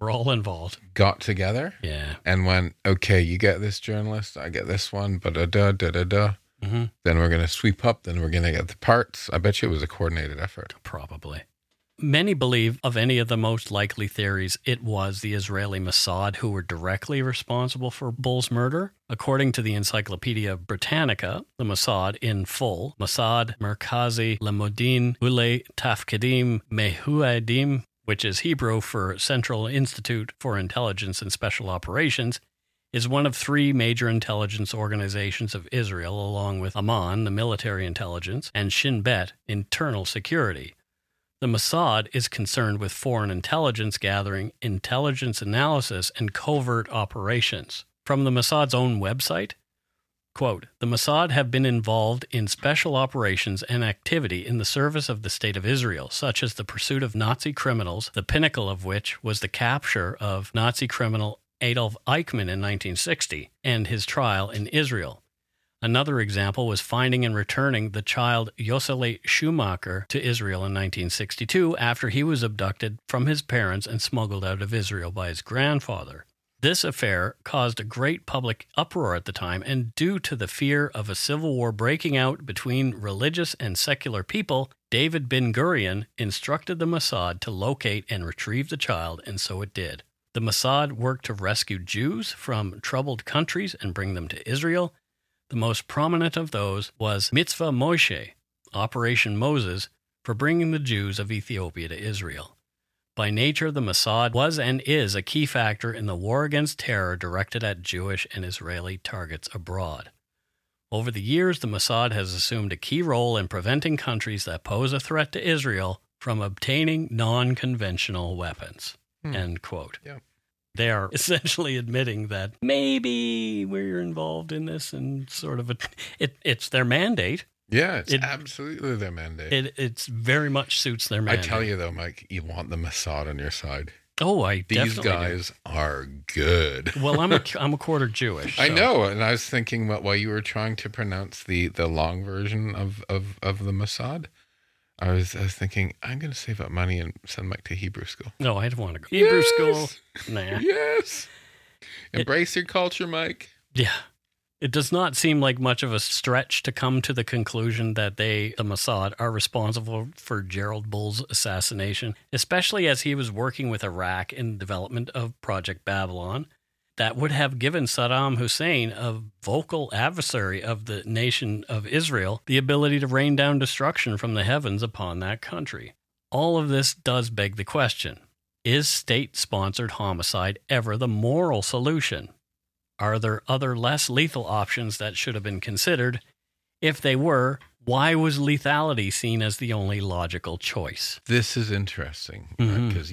[SPEAKER 1] We're all involved.
[SPEAKER 2] got together
[SPEAKER 1] Yeah.
[SPEAKER 2] and went, okay, you get this journalist, I get this one, da-da-da-da-da.
[SPEAKER 1] Mm-hmm.
[SPEAKER 2] Then we're going to sweep up, then we're going to get the parts. I bet you it was a coordinated effort.
[SPEAKER 1] Probably. Many believe of any of the most likely theories, it was the Israeli Mossad who were directly responsible for Bull's murder. According to the Encyclopedia Britannica, the Mossad in full, Mossad Merkazi Lemodin Ule Tafkedim Mehuadim, which is Hebrew for Central Institute for Intelligence and Special Operations, is one of three major intelligence organizations of Israel, along with Amman, the military intelligence, and Shin Bet, internal security. The Mossad is concerned with foreign intelligence gathering, intelligence analysis, and covert operations. From the Mossad's own website, quote, "The Mossad have been involved in special operations and activity in the service of the State of Israel, such as the pursuit of Nazi criminals, the pinnacle of which was the capture of Nazi criminal Adolf Eichmann in 1960 and his trial in Israel. Another example was finding and returning the child Yosele Schumacher to Israel in 1962 after he was abducted from his parents and smuggled out of Israel by his grandfather. This affair caused a great public uproar at the time, and due to the fear of a civil war breaking out between religious and secular people, David Ben-Gurion instructed the Mossad to locate and retrieve the child, and so it did. The Mossad worked to rescue Jews from troubled countries and bring them to Israel. The most prominent of those was Mitzvah Moshe, Operation Moses, for bringing the Jews of Ethiopia to Israel. By nature, the Mossad was and is a key factor in the war against terror directed at Jewish and Israeli targets abroad. Over the years, the Mossad has assumed a key role in preventing countries that pose a threat to Israel from obtaining non-conventional weapons." End quote.
[SPEAKER 2] Yeah.
[SPEAKER 1] They are essentially admitting that maybe we're involved in this, and sort of it's their mandate.
[SPEAKER 2] Yeah, it's absolutely their mandate.
[SPEAKER 1] It's very much suits their mandate.
[SPEAKER 2] I tell you though, Mike, you want the Mossad on your side.
[SPEAKER 1] Oh, I
[SPEAKER 2] These
[SPEAKER 1] definitely
[SPEAKER 2] guys are good.
[SPEAKER 1] Well, I'm a quarter Jewish.
[SPEAKER 2] I
[SPEAKER 1] so-
[SPEAKER 2] know, and I was thinking while you were trying to pronounce the long version of the Mossad, I was thinking, I'm going to save up money and send Mike to Hebrew school.
[SPEAKER 1] No, I don't want to go. Hebrew school. Nah.
[SPEAKER 2] Yes. Embrace your culture, Mike.
[SPEAKER 1] Yeah. It does not seem like much of a stretch to come to the conclusion that the Mossad, are responsible for Gerald Bull's assassination, especially as he was working with Iraq in the development of Project Babylon. That would have given Saddam Hussein, a vocal adversary of the nation of Israel, the ability to rain down destruction from the heavens upon that country. All of this does beg the question, is state-sponsored homicide ever the moral solution? Are there other less lethal options that should have been considered? If they were, why was lethality seen as the only logical choice?
[SPEAKER 2] This is interesting, because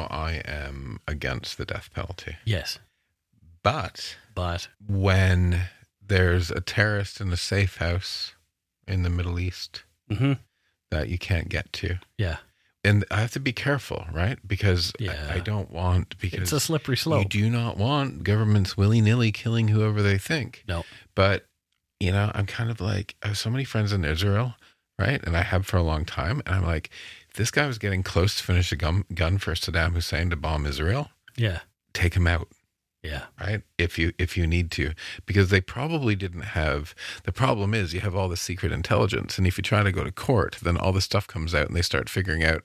[SPEAKER 2] I am against the death penalty.
[SPEAKER 1] Yes.
[SPEAKER 2] But
[SPEAKER 1] when
[SPEAKER 2] there's a terrorist in a safe house in the Middle East that you can't get to.
[SPEAKER 1] Yeah.
[SPEAKER 2] And I have to be careful, right? Because I don't want, because
[SPEAKER 1] it's a slippery slope.
[SPEAKER 2] You do not want governments willy-nilly killing whoever they think.
[SPEAKER 1] No.
[SPEAKER 2] But, I'm kind of like, I have so many friends in Israel, right? And I have for a long time. And I'm like, if this guy was getting close to finish a gun for Saddam Hussein to bomb Israel, take him out.
[SPEAKER 1] Yeah.
[SPEAKER 2] Right. If you need to, because they probably didn't have, the problem is you have all the secret intelligence. And if you try to go to court, then all this stuff comes out and they start figuring out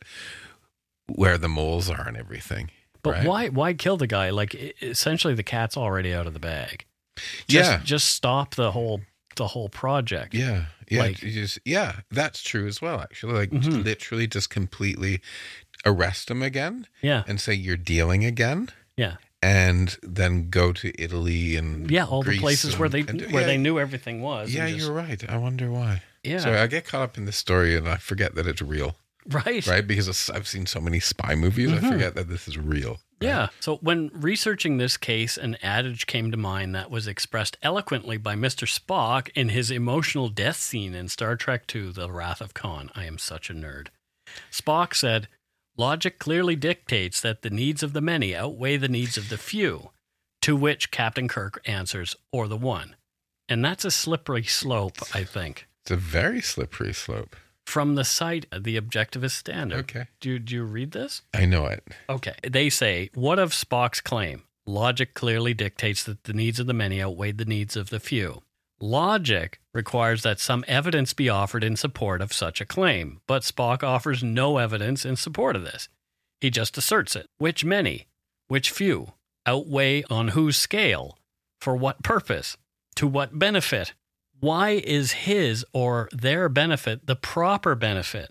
[SPEAKER 2] where the moles are and everything.
[SPEAKER 1] But
[SPEAKER 2] right?
[SPEAKER 1] why kill the guy? Like, essentially the cat's already out of the bag. Just stop the whole project.
[SPEAKER 2] Yeah. Yeah. That's true as well, actually. Like literally just completely arrest him again.
[SPEAKER 1] Yeah.
[SPEAKER 2] And say you're dealing again.
[SPEAKER 1] Yeah.
[SPEAKER 2] And then go to Italy and
[SPEAKER 1] all
[SPEAKER 2] Greece
[SPEAKER 1] the places where they knew everything was.
[SPEAKER 2] Yeah, you're right. I wonder why.
[SPEAKER 1] Yeah.
[SPEAKER 2] So I get caught up in this story and I forget that it's real.
[SPEAKER 1] Right.
[SPEAKER 2] Right? Because I've seen so many spy movies, I forget that this is real. Right?
[SPEAKER 1] Yeah. So when researching this case, an adage came to mind that was expressed eloquently by Mr. Spock in his emotional death scene in Star Trek II, The Wrath of Khan. I am such a nerd. Spock said, "Logic clearly dictates that the needs of the many outweigh the needs of the few," to which Captain Kirk answers, "or the one." And that's a slippery slope, I think.
[SPEAKER 2] It's a very slippery slope.
[SPEAKER 1] from the site The Objectivist Standard.
[SPEAKER 2] Okay.
[SPEAKER 1] Do you read this?
[SPEAKER 2] I know it.
[SPEAKER 1] Okay. They say, what of Spock's claim? Logic clearly dictates that the needs of the many outweigh the needs of the few. Logic requires that some evidence be offered in support of such a claim, but Spock offers no evidence in support of this. He just asserts it. Which many? Which few? Outweigh on whose scale? For what purpose? To what benefit? Why is his or their benefit the proper benefit?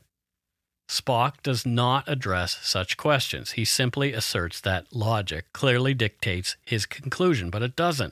[SPEAKER 1] Spock does not address such questions. He simply asserts that logic clearly dictates his conclusion, but it doesn't.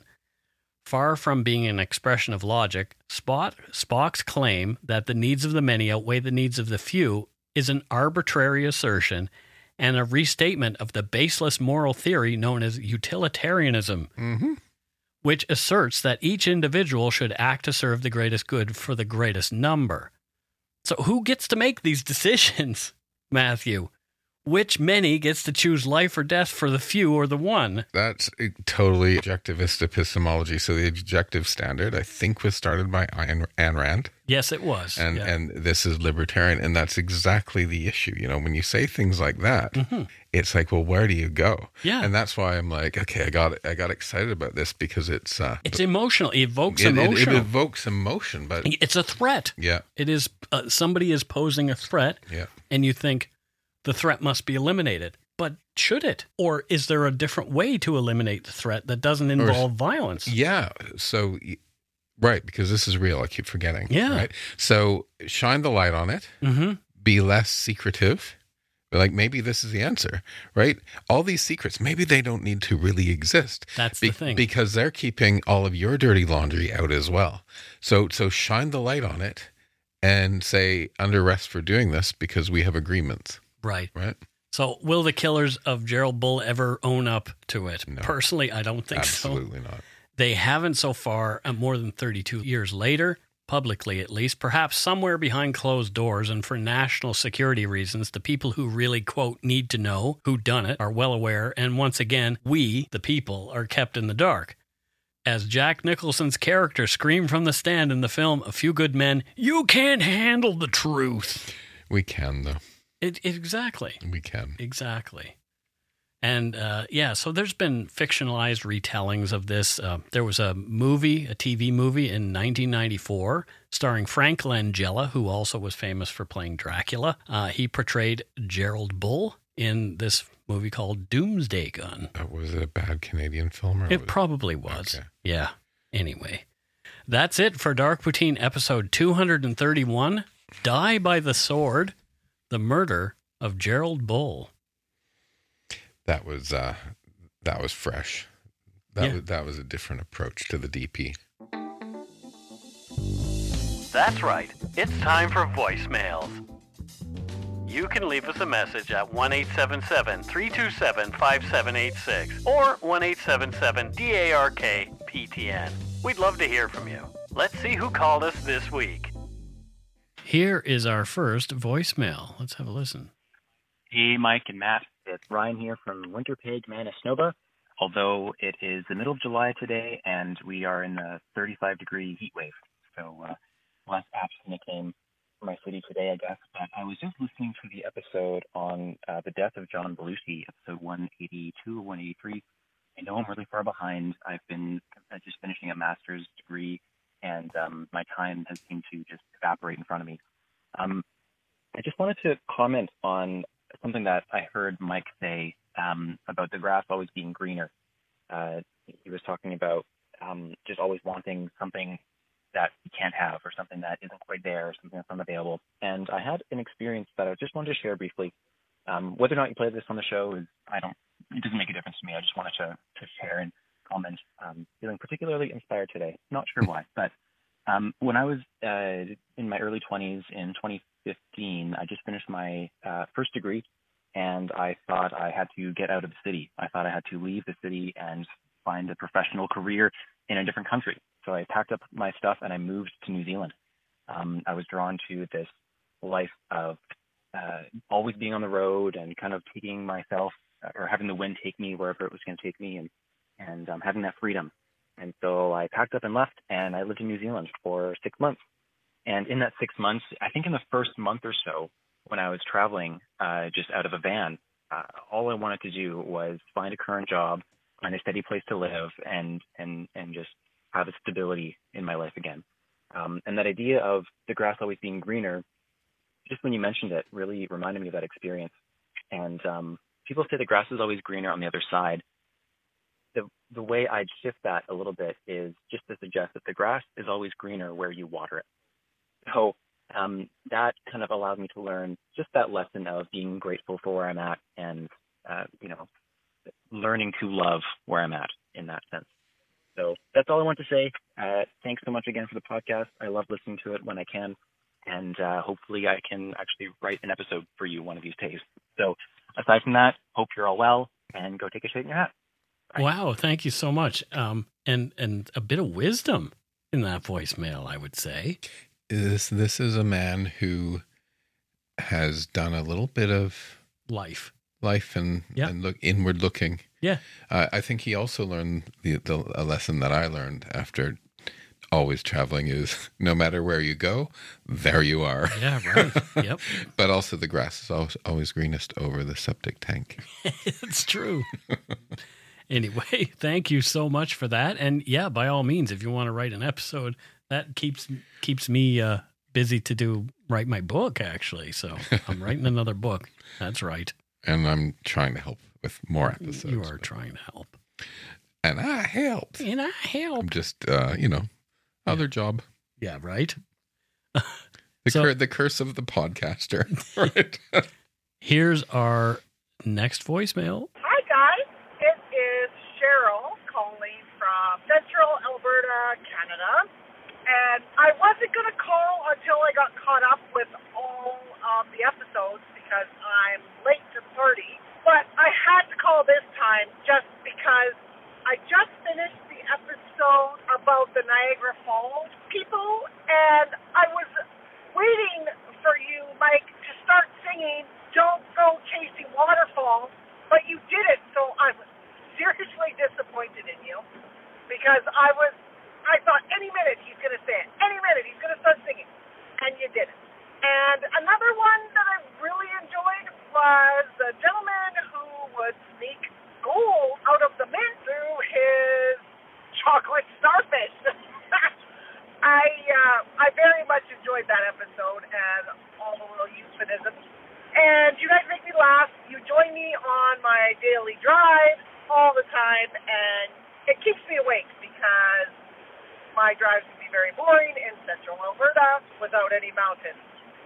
[SPEAKER 1] Far from being an expression of logic, Spock's claim that the needs of the many outweigh the needs of the few is an arbitrary assertion and a restatement of the baseless moral theory known as utilitarianism, which asserts that each individual should act to serve the greatest good for the greatest number. So who gets to make these decisions, Matthew? Which many gets to choose life or death for the few or the one?
[SPEAKER 2] That's totally objectivist epistemology. So the objective standard, I think, was started by Ayn Rand.
[SPEAKER 1] Yes, it was.
[SPEAKER 2] And this is libertarian. And that's exactly the issue. You know, when you say things like that, it's like, well, where do you go?
[SPEAKER 1] Yeah.
[SPEAKER 2] And that's why I'm like, okay, I got excited about this because it's
[SPEAKER 1] emotional. It evokes emotion.
[SPEAKER 2] It evokes emotion, but
[SPEAKER 1] it's a threat.
[SPEAKER 2] Yeah.
[SPEAKER 1] It is somebody is posing a threat.
[SPEAKER 2] Yeah.
[SPEAKER 1] And you think the threat must be eliminated. But should it? Or is there a different way to eliminate the threat that doesn't involve violence?
[SPEAKER 2] Yeah. So, right, because this is real. I keep forgetting.
[SPEAKER 1] Yeah.
[SPEAKER 2] Right? So shine the light on it. Be less secretive. Like, maybe this is the answer, right? All these secrets, maybe they don't need to really exist.
[SPEAKER 1] That's the thing.
[SPEAKER 2] Because they're keeping all of your dirty laundry out as well. So shine the light on it and say, under arrest for doing this because we have agreements.
[SPEAKER 1] Right.
[SPEAKER 2] Right.
[SPEAKER 1] So will the killers of Gerald Bull ever own up to it?
[SPEAKER 2] No.
[SPEAKER 1] Personally, I don't think
[SPEAKER 2] Absolutely not.
[SPEAKER 1] They haven't so far, more than 32 years later, publicly at least, perhaps somewhere behind closed doors and for national security reasons, the people who really, quote, need to know who done it are well aware. And once again, we, the people, are kept in the dark. As Jack Nicholson's character screamed from the stand in the film A Few Good Men, you can't handle the truth.
[SPEAKER 2] We can, though.
[SPEAKER 1] Exactly.
[SPEAKER 2] We can.
[SPEAKER 1] Exactly. And so there's been fictionalized retellings of this. There was a TV movie in 1994 starring Frank Langella, who also was famous for playing Dracula. He portrayed Gerald Bull in this movie called Doomsday Gun.
[SPEAKER 2] Was it a bad Canadian film?
[SPEAKER 1] It probably was.
[SPEAKER 2] Okay.
[SPEAKER 1] Yeah. Anyway, that's it for Dark Poutine episode 231, Die by the Sword, the Murder of Gerald Bull.
[SPEAKER 2] That was fresh. That was a different approach to the DP.
[SPEAKER 1] That's right. It's time for voicemails. You can leave us a message at 1-877-327-5786 or 1-877-DARK-PTN. We'd love to hear from you. Let's see who called us this week. Here is our first voicemail. Let's have a listen.
[SPEAKER 8] Hey, Mike and Matt. It's Ryan here from Winterpeg, Manitoba. Although it is the middle of July today and we are in a 35-degree heat wave. So less apps than it came for my city today, I guess. But I was just listening to the episode on the death of John Belushi, episode 182 or 183. I know I'm really far behind. I've been just finishing a master's degree, and my time has seemed to just evaporate in front of me. I just wanted to comment on something that I heard Mike say about the grass always being greener. He was talking about just always wanting something that you can't have or something that isn't quite there or something that's unavailable. And I had an experience that I just wanted to share briefly. Whether or not you play this on the show, it doesn't make a difference to me. I just wanted to share and comment. Feeling particularly inspired today. Not sure why, but when I was in my early 20s in 2015, I just finished my first degree, and I thought I had to get out of the city. I thought I had to leave the city and find a professional career in a different country. So I packed up my stuff and I moved to New Zealand. I was drawn to this life of always being on the road and kind of taking myself or having the wind take me wherever it was going to take me and having that freedom. And so I packed up and left, and I lived in New Zealand for 6 months. And in that 6 months, I think in the first month or so, when I was traveling just out of a van, all I wanted to do was find a current job, find a steady place to live, and just have a stability in my life again. And that idea of the grass always being greener, just when you mentioned it, really reminded me of that experience. And people say the grass is always greener on the other side. The way I'd shift that a little bit is just to suggest that the grass is always greener where you water it. So that kind of allowed me to learn just that lesson of being grateful for where I'm at and, learning to love where I'm at in that sense. So that's all I want to say. Thanks so much again for the podcast. I love listening to it when I can. And hopefully I can actually write an episode for you one of these days. So aside from that, hope you're all well and go take a shake in your hat. Bye.
[SPEAKER 1] Wow. Thank you so much. And a bit of wisdom in that voicemail, I would say.
[SPEAKER 2] This is a man who has done a little bit of
[SPEAKER 1] life
[SPEAKER 2] and look inward looking.
[SPEAKER 1] Yeah.
[SPEAKER 2] I think he also learned a lesson that I learned after always traveling is no matter where you go, there you are.
[SPEAKER 1] Yeah, right. Yep.
[SPEAKER 2] But also the grass is always greenest over the septic tank.
[SPEAKER 1] It's true. Anyway, thank you so much for that. And yeah, by all means, if you want to write an episode, that keeps me busy to write my book, actually. So I'm writing another book. That's right.
[SPEAKER 2] And I'm trying to help with more episodes.
[SPEAKER 1] You are trying to help.
[SPEAKER 2] And I helped. I'm just, other job.
[SPEAKER 1] Yeah, right?
[SPEAKER 2] The curse of the podcaster. Right.
[SPEAKER 1] Here's our next voicemail.
[SPEAKER 9] Hi, guys. It is Cheryl calling from Central Alberta, Canada. And I wasn't going to call until I got caught up with all of the episodes because I'm late to the party. But I had to call this time just because I just finished the episode about the Niagara Falls people, and I was waiting for you, Mike, to start singing Don't Go Chasing Waterfalls, but you didn't, so I'm seriously disappointed in you because I thought any minute he's going to say it. Any minute he's going to start singing. And you didn't. And another one that I really enjoyed was the gentleman who would sneak gold out of the mint through his chocolate starfish. I very much enjoyed that episode and all the little euphemisms. And you guys make me laugh. You join me on my daily drive all the time, and it keeps me awake because my drives can be very boring in Central Alberta without any mountains.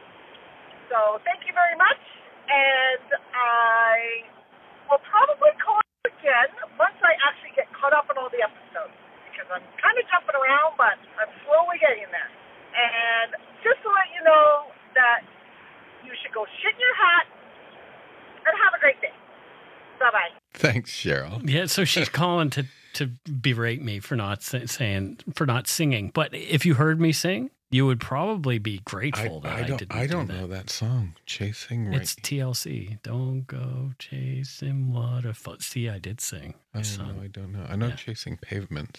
[SPEAKER 9] So thank you very much, and I will probably call you again once I actually get caught up on all the episodes, because I'm kind of jumping around, but I'm slowly getting there. And just to let you know that you should go shit in your hat and have a great day. Bye-bye.
[SPEAKER 2] Thanks, Cheryl.
[SPEAKER 1] Yeah, so she's calling to berate me for not singing. But if you heard me sing, you would probably be grateful that I didn't. I don't
[SPEAKER 2] know that song, Chasing Rain.
[SPEAKER 1] It's TLC. Don't go chasing waterfalls. See, I did sing.
[SPEAKER 2] I don't know. I know Chasing Pavements.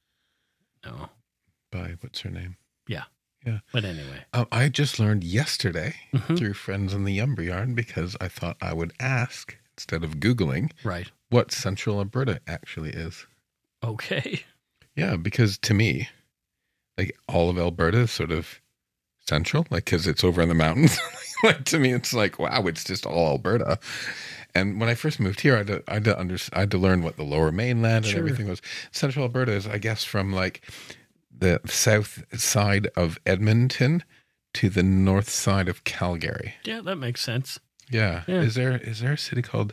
[SPEAKER 1] No.
[SPEAKER 2] By what's her name?
[SPEAKER 1] Yeah.
[SPEAKER 2] Yeah.
[SPEAKER 1] But anyway.
[SPEAKER 2] I just learned yesterday through friends in the Yumber Yard because I thought I would ask instead of Googling what Central Alberta actually is.
[SPEAKER 1] Okay.
[SPEAKER 2] Yeah, because to me, like all of Alberta is sort of central, like because it's over in the mountains. Like to me, it's like, wow, it's just all Alberta. And when I first moved here, I had to learn what the Lower Mainland and everything was. Central Alberta is, I guess, from like the south side of Edmonton to the north side of Calgary.
[SPEAKER 1] Yeah, that makes sense.
[SPEAKER 2] Yeah. Is there a city called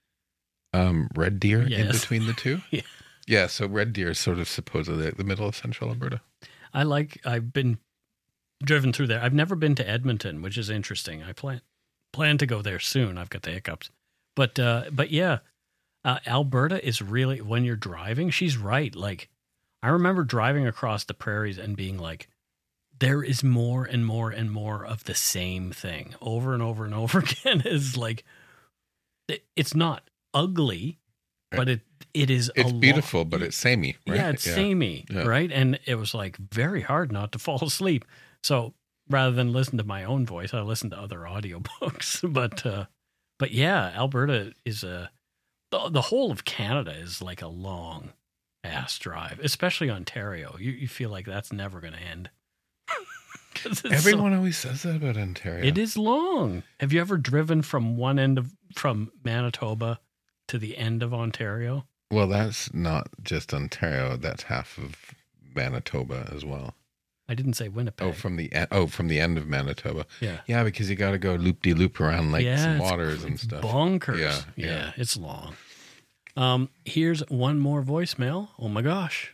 [SPEAKER 2] Red Deer in between the two?
[SPEAKER 1] Yeah.
[SPEAKER 2] Yeah, so Red Deer is sort of supposedly the middle of Central Alberta.
[SPEAKER 1] I've been driven through there. I've never been to Edmonton, which is interesting. I plan to go there soon. I've got the hiccups. But yeah, Alberta is really, when you're driving, she's right. Like, I remember driving across the prairies and being like, there is more and more and more of the same thing over and over and over again. Is like, it's not ugly, but it is.
[SPEAKER 2] It's beautiful, but it's samey, right?
[SPEAKER 1] Yeah, it's samey, right? And it was like very hard not to fall asleep. So rather than listen to my own voice, I listen to other audiobooks. But yeah, Alberta is the whole of Canada is like a long ass drive, especially Ontario. You feel like that's never going to end.
[SPEAKER 2] Everyone always says that about Ontario.
[SPEAKER 1] It is long. Have you ever driven from from Manitoba to the end of Ontario?
[SPEAKER 2] Well, that's not just Ontario. That's half of Manitoba as well.
[SPEAKER 1] I didn't say Winnipeg.
[SPEAKER 2] From the end of Manitoba.
[SPEAKER 1] Yeah,
[SPEAKER 2] because you got to go loop-de-loop around lakes and waters and stuff.
[SPEAKER 1] Bonkers. Yeah, it's long. Here's one more voicemail. Oh my gosh.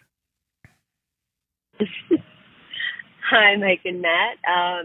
[SPEAKER 10] Hi, Mike and Matt.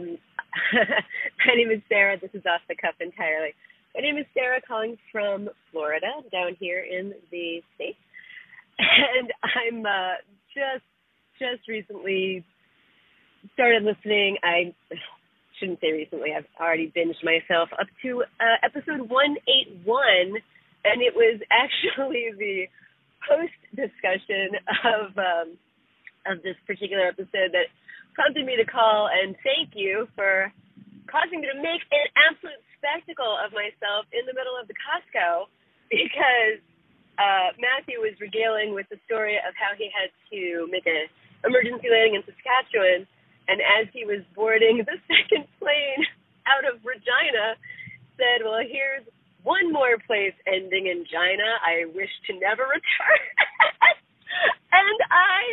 [SPEAKER 10] My name is Sarah. This is off the cuff entirely. My name is Sarah, calling from Florida, down here in the States. And I'm just recently started listening. I shouldn't say recently. I've already binged myself up to episode 181, and it was actually the post-discussion of this particular episode that prompted me to call and thank you for causing me to make an absolute spectacle of myself in the middle of the Costco, because Matthew was regaling with the story of how he had to make an emergency landing in Saskatchewan, and as he was boarding the second plane out of Regina, said, well, here's one more place ending in Gina I wish to never return. And I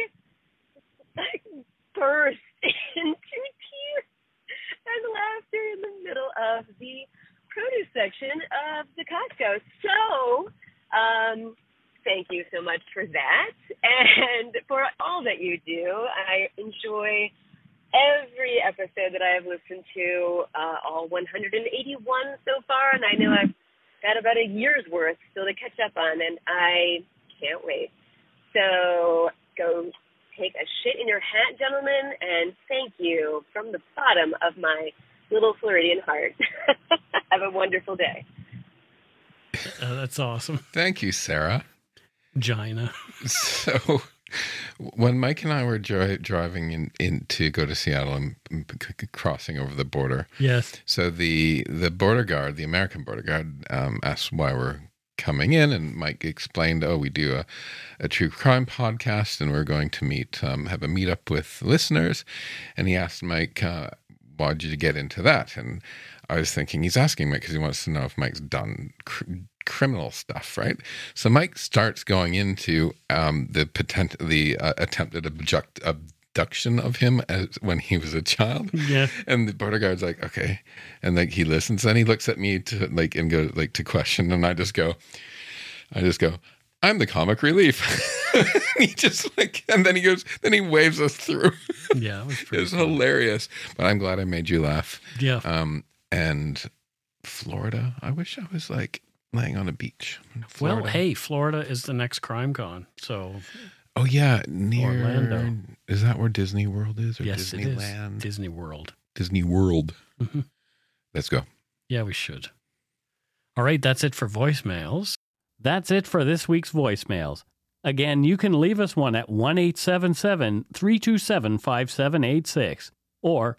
[SPEAKER 10] burst into tears and laughter in the middle of the produce section of the Costco. So, thank you so much for that, and for all that you do. I enjoy every episode that I have listened to, all 181 so far, and I know I've got about a year's worth still to catch up on, and I can't wait. So, go take a shit in your hat, gentlemen, and thank you from the bottom of my little Floridian heart. Have a wonderful day.
[SPEAKER 1] That's awesome.
[SPEAKER 2] Thank you, Sarah.
[SPEAKER 1] Gina.
[SPEAKER 2] So, when Mike and I were driving in to go to Seattle and crossing over the border,
[SPEAKER 1] yes.
[SPEAKER 2] So the border guard, the American border guard, asked why we're coming in, and Mike explained, we do a true crime podcast, and we're going to have a meetup with listeners. And he asked Mike, why did you get into that? And I was thinking he's asking Mike because he wants to know if Mike's done criminal stuff, right? So Mike starts going into the attempted abduction of him when he was a child.
[SPEAKER 1] Yeah.
[SPEAKER 2] And the border guard's like, okay. And like he listens, and he looks at me to to question, and I just go, I'm the comic relief. He just and then he waves us through.
[SPEAKER 1] Yeah,
[SPEAKER 2] it was hilarious. But I'm glad I made you laugh.
[SPEAKER 1] Yeah.
[SPEAKER 2] And Florida, I wish I was laying on a beach. Florida.
[SPEAKER 1] Well, hey, Florida is the next crime con. So.
[SPEAKER 2] Oh yeah, near
[SPEAKER 1] Orlando.
[SPEAKER 2] Is that where Disney World is? Or
[SPEAKER 1] yes,
[SPEAKER 2] Disneyland?
[SPEAKER 1] It is. Disney World.
[SPEAKER 2] Disney World.
[SPEAKER 1] Mm-hmm.
[SPEAKER 2] Let's go.
[SPEAKER 1] Yeah, we should. All right, that's it for voicemails. That's it for this week's voicemails. Again, you can leave us one at 1-877-327-5786 or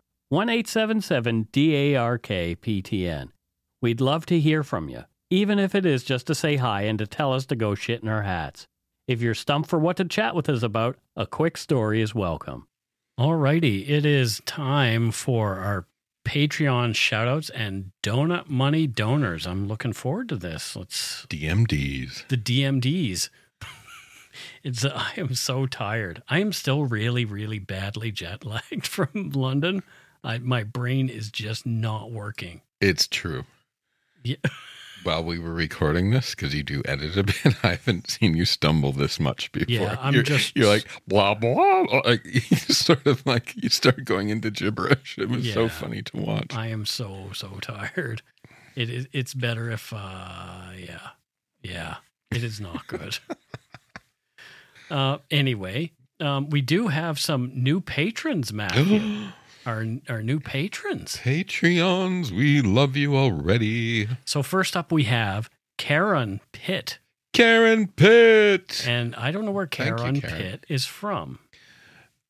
[SPEAKER 1] 1-877-DARK-PTN. We'd love to hear from you, even if it is just to say hi and to tell us to go shit in our hats. If you're stumped for what to chat with us about, a quick story is welcome. All righty, it is time for our Patreon shoutouts and donut money donors. I'm looking forward to this.
[SPEAKER 2] DMDs.
[SPEAKER 1] The DMDs. I am so tired. I am still really, really badly jet lagged from London. My brain is just not working.
[SPEAKER 2] It's true.
[SPEAKER 1] Yeah.
[SPEAKER 2] While we were recording this, because you do edit a bit, I haven't seen you stumble this much before.
[SPEAKER 1] Yeah,
[SPEAKER 2] you're like blah blah. You start going into gibberish. It was so funny to watch.
[SPEAKER 1] I am so tired. It's better if it is not good. Anyway, we do have some new patrons, Matthew. Our new patrons.
[SPEAKER 2] Patreons, we love you already.
[SPEAKER 1] So first up we have Karen Pitt.
[SPEAKER 2] Karen Pitt.
[SPEAKER 1] And I don't know where Karen Pitt is from.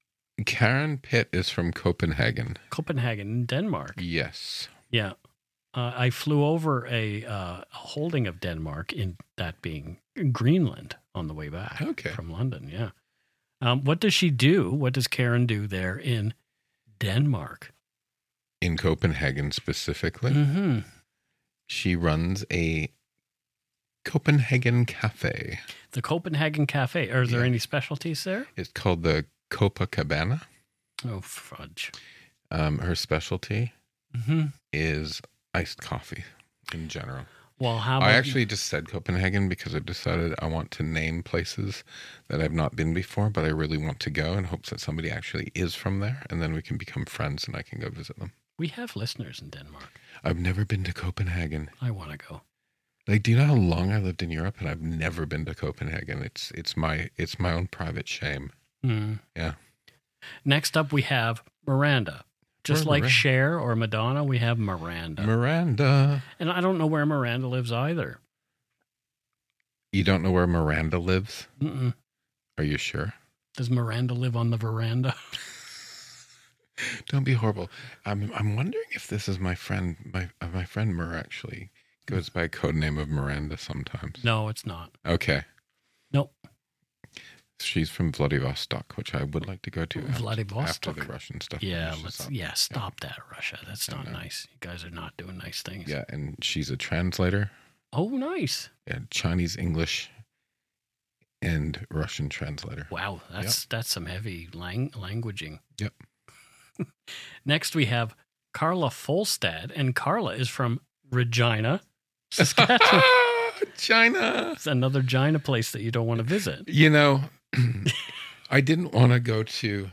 [SPEAKER 2] Karen Pitt is from Copenhagen.
[SPEAKER 1] Copenhagen, Denmark.
[SPEAKER 2] Yes.
[SPEAKER 1] Yeah. I flew over a holding of Denmark, in that being Greenland, on the way back from London. Yeah. What does she do? What does Karen do there in Denmark?
[SPEAKER 2] In Copenhagen specifically,
[SPEAKER 1] Mm-hmm.
[SPEAKER 2] she runs a Copenhagen Cafe.
[SPEAKER 1] The Copenhagen Cafe. Are there any specialties there?
[SPEAKER 2] It's called the Copacabana.
[SPEAKER 1] Oh, fudge.
[SPEAKER 2] Her specialty
[SPEAKER 1] Mm-hmm.
[SPEAKER 2] is iced coffee in general.
[SPEAKER 1] Well, how
[SPEAKER 2] I
[SPEAKER 1] about
[SPEAKER 2] actually just said Copenhagen because I decided I want to name places that I've not been before, but I really want to go in hopes that somebody actually is from there, and then we can become friends and I can go visit them.
[SPEAKER 1] we have listeners in Denmark.
[SPEAKER 2] I've never been to Copenhagen.
[SPEAKER 1] I want to go.
[SPEAKER 2] Like, do you know how long I lived in Europe and I've never been to Copenhagen? It's my own private shame.
[SPEAKER 1] Mm.
[SPEAKER 2] Yeah.
[SPEAKER 1] Next up, we have Miranda. Just
[SPEAKER 2] Where's
[SPEAKER 1] like
[SPEAKER 2] Miranda?
[SPEAKER 1] Cher or Madonna, we have Miranda.
[SPEAKER 2] Miranda.
[SPEAKER 1] And I don't know where Miranda lives either.
[SPEAKER 2] You don't know where Miranda lives?
[SPEAKER 1] Mm-mm.
[SPEAKER 2] Are you sure?
[SPEAKER 1] Does Miranda live on the veranda?
[SPEAKER 2] Don't be horrible. I'm wondering if this is my friend. My friend Mir actually goes by a code name of Miranda sometimes.
[SPEAKER 1] No, it's not.
[SPEAKER 2] Okay.
[SPEAKER 1] Nope.
[SPEAKER 2] She's from Vladivostok, which I would like to go to
[SPEAKER 1] Vladivostok.
[SPEAKER 2] after the Russian stuff.
[SPEAKER 1] Yeah,
[SPEAKER 2] finishes up.
[SPEAKER 1] stop that, Russia. That's not nice. You guys are not doing nice things.
[SPEAKER 2] Yeah, and she's a translator.
[SPEAKER 1] Oh, nice.
[SPEAKER 2] Yeah, Chinese, English, and Russian translator.
[SPEAKER 1] Wow, that's some heavy languaging.
[SPEAKER 2] Yep.
[SPEAKER 1] Next, we have Carla Folstad, and Carla is from Regina, Saskatchewan.
[SPEAKER 2] China.
[SPEAKER 1] It's another Gina place that you don't want to visit.
[SPEAKER 2] You know, I didn't want to go to.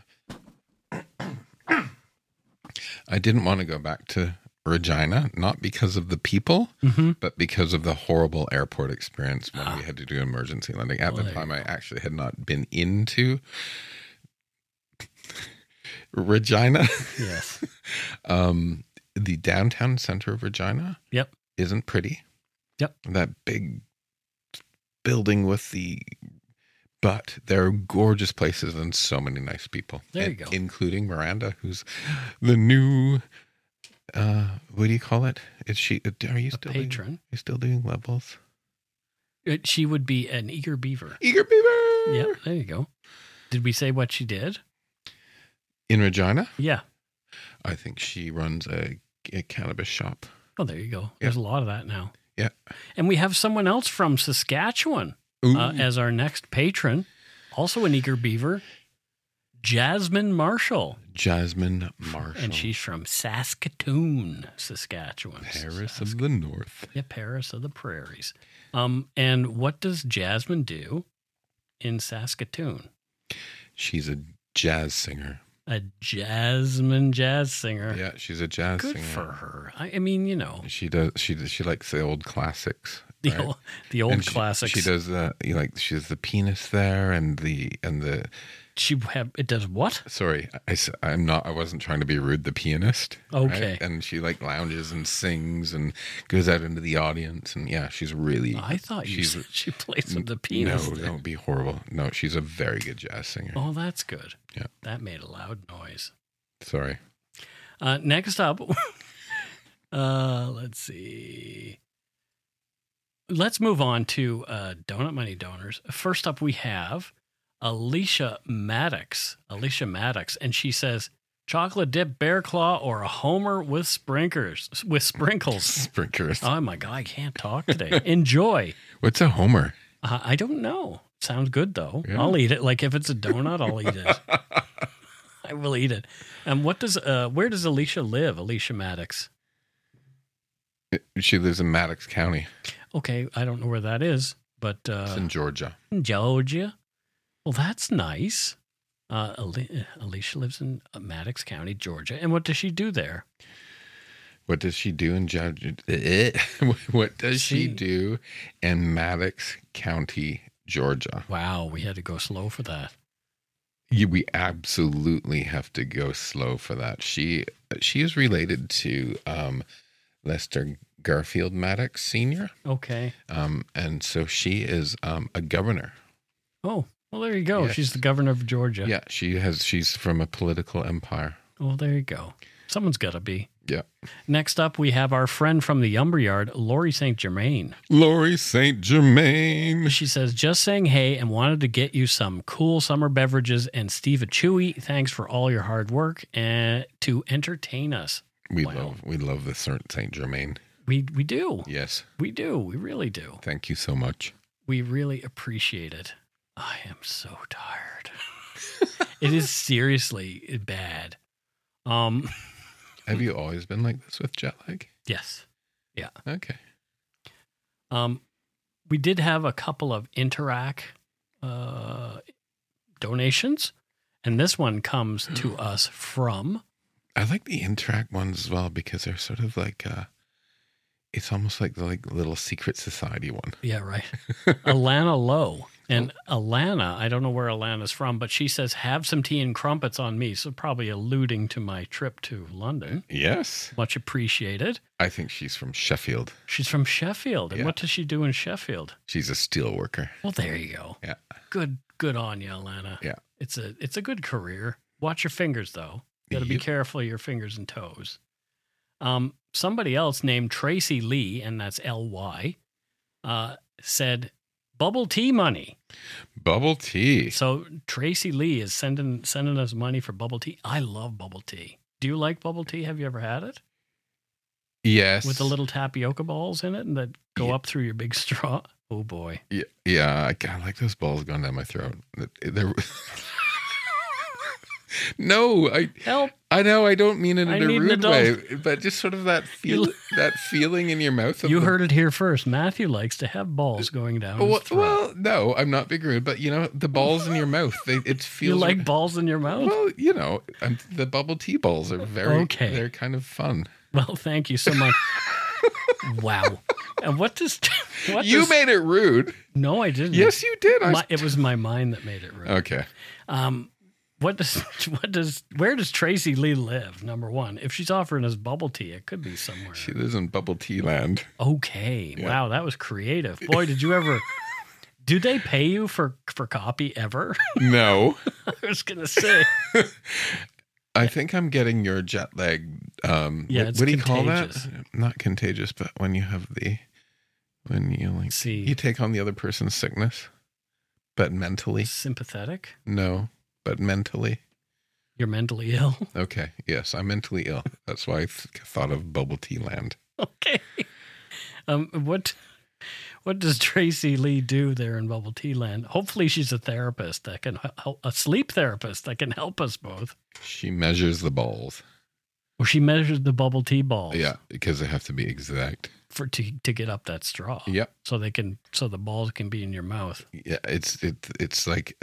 [SPEAKER 2] I didn't want to go back to Regina, not because of the people, but because of the horrible airport experience when we had to do emergency landing. At the time, I actually had not been into Regina.
[SPEAKER 1] Yes.
[SPEAKER 2] The downtown center of Regina isn't pretty.
[SPEAKER 1] Yep.
[SPEAKER 2] That big building with but there are gorgeous places and so many nice people.
[SPEAKER 1] There you go.
[SPEAKER 2] Including Miranda, who's the new, what do you call it? Is she, are you still
[SPEAKER 1] patron?
[SPEAKER 2] Are you still doing levels?
[SPEAKER 1] She would be an eager beaver.
[SPEAKER 2] Eager beaver!
[SPEAKER 1] Yeah, there you go. Did we say what she did?
[SPEAKER 2] In Regina?
[SPEAKER 1] Yeah.
[SPEAKER 2] I think she runs a cannabis shop.
[SPEAKER 1] Oh, there you go. There's a lot of that now.
[SPEAKER 2] Yeah.
[SPEAKER 1] And we have someone else from Saskatchewan as our next patron, also an eager beaver, Jasmine Marshall.
[SPEAKER 2] Jasmine Marshall.
[SPEAKER 1] And she's from Saskatoon, Saskatchewan.
[SPEAKER 2] Paris of the North.
[SPEAKER 1] Yeah, Paris of the Prairies. And what does Jasmine do in Saskatoon?
[SPEAKER 2] She's a jazz singer.
[SPEAKER 1] A Jasmine jazz singer.
[SPEAKER 2] Yeah, she's a jazz singer.
[SPEAKER 1] Good for her. I mean, you know.
[SPEAKER 2] She does. She likes the old classics.
[SPEAKER 1] The old classics.
[SPEAKER 2] She does the she does the pianist there and the.
[SPEAKER 1] It does what?
[SPEAKER 2] Sorry, I wasn't trying to be rude. The pianist.
[SPEAKER 1] Okay.
[SPEAKER 2] Right? And she lounges and sings and goes out into the audience and she's really.
[SPEAKER 1] I thought you said she plays with the pianist.
[SPEAKER 2] No, don't be horrible. No, she's a very good jazz singer.
[SPEAKER 1] Oh, that's good.
[SPEAKER 2] Yeah.
[SPEAKER 1] That made a loud noise.
[SPEAKER 2] Sorry.
[SPEAKER 1] Next up, let's see. Let's move on to Donut Money donors. First up, we have Alicia Maddox. And she says, chocolate dip bear claw or a Homer with sprinkles.
[SPEAKER 2] Sprinkles.
[SPEAKER 1] Oh my God, I can't talk today. Enjoy.
[SPEAKER 2] What's a Homer?
[SPEAKER 1] I don't know. Sounds good though.
[SPEAKER 2] Yeah.
[SPEAKER 1] I'll eat it. Like if it's a donut, I'll eat it. I will eat it. And where does Alicia live? Alicia Maddox.
[SPEAKER 2] She lives in Maddox County.
[SPEAKER 1] Okay, I don't know where that is, but
[SPEAKER 2] it's in Georgia.
[SPEAKER 1] Georgia. Well, that's nice. Alicia lives in Maddox County, Georgia. And what does she do there?
[SPEAKER 2] What does she do in Georgia? What does she do in Maddox County, Georgia?
[SPEAKER 1] Wow, we had to go slow for that.
[SPEAKER 2] We absolutely have to go slow for that. She is related to Lester Garfield Maddox Sr.
[SPEAKER 1] Okay.
[SPEAKER 2] And so she is a governor.
[SPEAKER 1] Oh, Well, there you go.
[SPEAKER 2] Yes.
[SPEAKER 1] She's the governor of Georgia.
[SPEAKER 2] Yeah, she's from a political empire.
[SPEAKER 1] Well, there you go. Someone's got to be.
[SPEAKER 2] Yeah.
[SPEAKER 1] Next up, we have our friend from the Umberyard, Lori St. Germain.
[SPEAKER 2] Lori St. Germain.
[SPEAKER 1] She says, just saying hey and wanted to get you some cool summer beverages and Steve a Chewy. Thanks for all your hard work and to entertain us.
[SPEAKER 2] We love the St. Germain.
[SPEAKER 1] We do.
[SPEAKER 2] Yes.
[SPEAKER 1] We do. We really do.
[SPEAKER 2] Thank you so much.
[SPEAKER 1] We really appreciate it. I am so tired. It is seriously bad.
[SPEAKER 2] Have you always been like this with jet lag?
[SPEAKER 1] Yes. Yeah.
[SPEAKER 2] Okay.
[SPEAKER 1] We did have a couple of Interac donations, and this one comes to us from...
[SPEAKER 2] I like the Interac ones as well because they're sort of like... it's almost like the little secret society one.
[SPEAKER 1] Yeah, right. Alana Lowe. And Alana, I don't know where Alana's from, but she says, have some tea and crumpets on me. So probably alluding to my trip to London.
[SPEAKER 2] Yes.
[SPEAKER 1] Much appreciated.
[SPEAKER 2] I think she's from Sheffield.
[SPEAKER 1] She's from Sheffield. And
[SPEAKER 2] Yeah.
[SPEAKER 1] what does she do in Sheffield?
[SPEAKER 2] She's a steel worker.
[SPEAKER 1] Well, there you go.
[SPEAKER 2] Yeah.
[SPEAKER 1] Good on you, Alana.
[SPEAKER 2] Yeah.
[SPEAKER 1] It's a good career. Watch your fingers, though. Got to be
[SPEAKER 2] Yep.
[SPEAKER 1] careful of your fingers and toes. Somebody else named Tracy Lee, and that's L-Y, said, bubble tea money.
[SPEAKER 2] Bubble tea.
[SPEAKER 1] So Tracy Lee is sending us money for bubble tea. I love bubble tea. Do you like bubble tea? Have you ever had it?
[SPEAKER 2] Yes.
[SPEAKER 1] With the little tapioca balls in it and that go up through your big straw? Oh, boy.
[SPEAKER 2] Yeah. I like those balls going down my throat. They're... No,
[SPEAKER 1] Help.
[SPEAKER 2] I know I don't mean it
[SPEAKER 1] I
[SPEAKER 2] in a
[SPEAKER 1] need an
[SPEAKER 2] rude
[SPEAKER 1] adult.
[SPEAKER 2] way, but just sort of that feeling in your mouth.
[SPEAKER 1] You heard it here first. Matthew likes to have balls going down his throat.
[SPEAKER 2] Well, no, I'm not being rude, but the balls in your mouth, it feels.
[SPEAKER 1] You like balls in your mouth?
[SPEAKER 2] Well, the bubble tea balls are
[SPEAKER 1] Okay.
[SPEAKER 2] They're kind of fun.
[SPEAKER 1] Well, thank you so much. Wow. And
[SPEAKER 2] You made it rude.
[SPEAKER 1] No, I didn't.
[SPEAKER 2] Yes, you did.
[SPEAKER 1] It was my mind that made it rude.
[SPEAKER 2] Okay.
[SPEAKER 1] Where does Tracy Lee live? Number one, if she's offering us bubble tea, it could be somewhere.
[SPEAKER 2] She lives in bubble tea land.
[SPEAKER 1] Okay.
[SPEAKER 2] Yeah.
[SPEAKER 1] Wow, that was creative. Boy, did you ever? Do they pay you for copy ever?
[SPEAKER 2] No.
[SPEAKER 1] I was gonna say.
[SPEAKER 2] I think I'm getting your jet lag.
[SPEAKER 1] It's
[SPEAKER 2] what do you call
[SPEAKER 1] contagious.
[SPEAKER 2] that? Not contagious, but when you you take on the other person's sickness, but mentally.
[SPEAKER 1] Sympathetic?
[SPEAKER 2] No, but mentally.
[SPEAKER 1] You're mentally ill?
[SPEAKER 2] Okay. Yes, I'm mentally ill. That's why I thought of bubble tea land.
[SPEAKER 1] Okay. What does Tracy Lee do there in Bubble Tea Land? Hopefully she's a therapist that can a sleep therapist that can help us both.
[SPEAKER 2] She measures the balls.
[SPEAKER 1] Well, she measures the bubble tea balls.
[SPEAKER 2] Yeah, because they have to be exact.
[SPEAKER 1] To get up that straw.
[SPEAKER 2] Yep.
[SPEAKER 1] So the balls can be in your mouth.
[SPEAKER 2] Yeah, it's like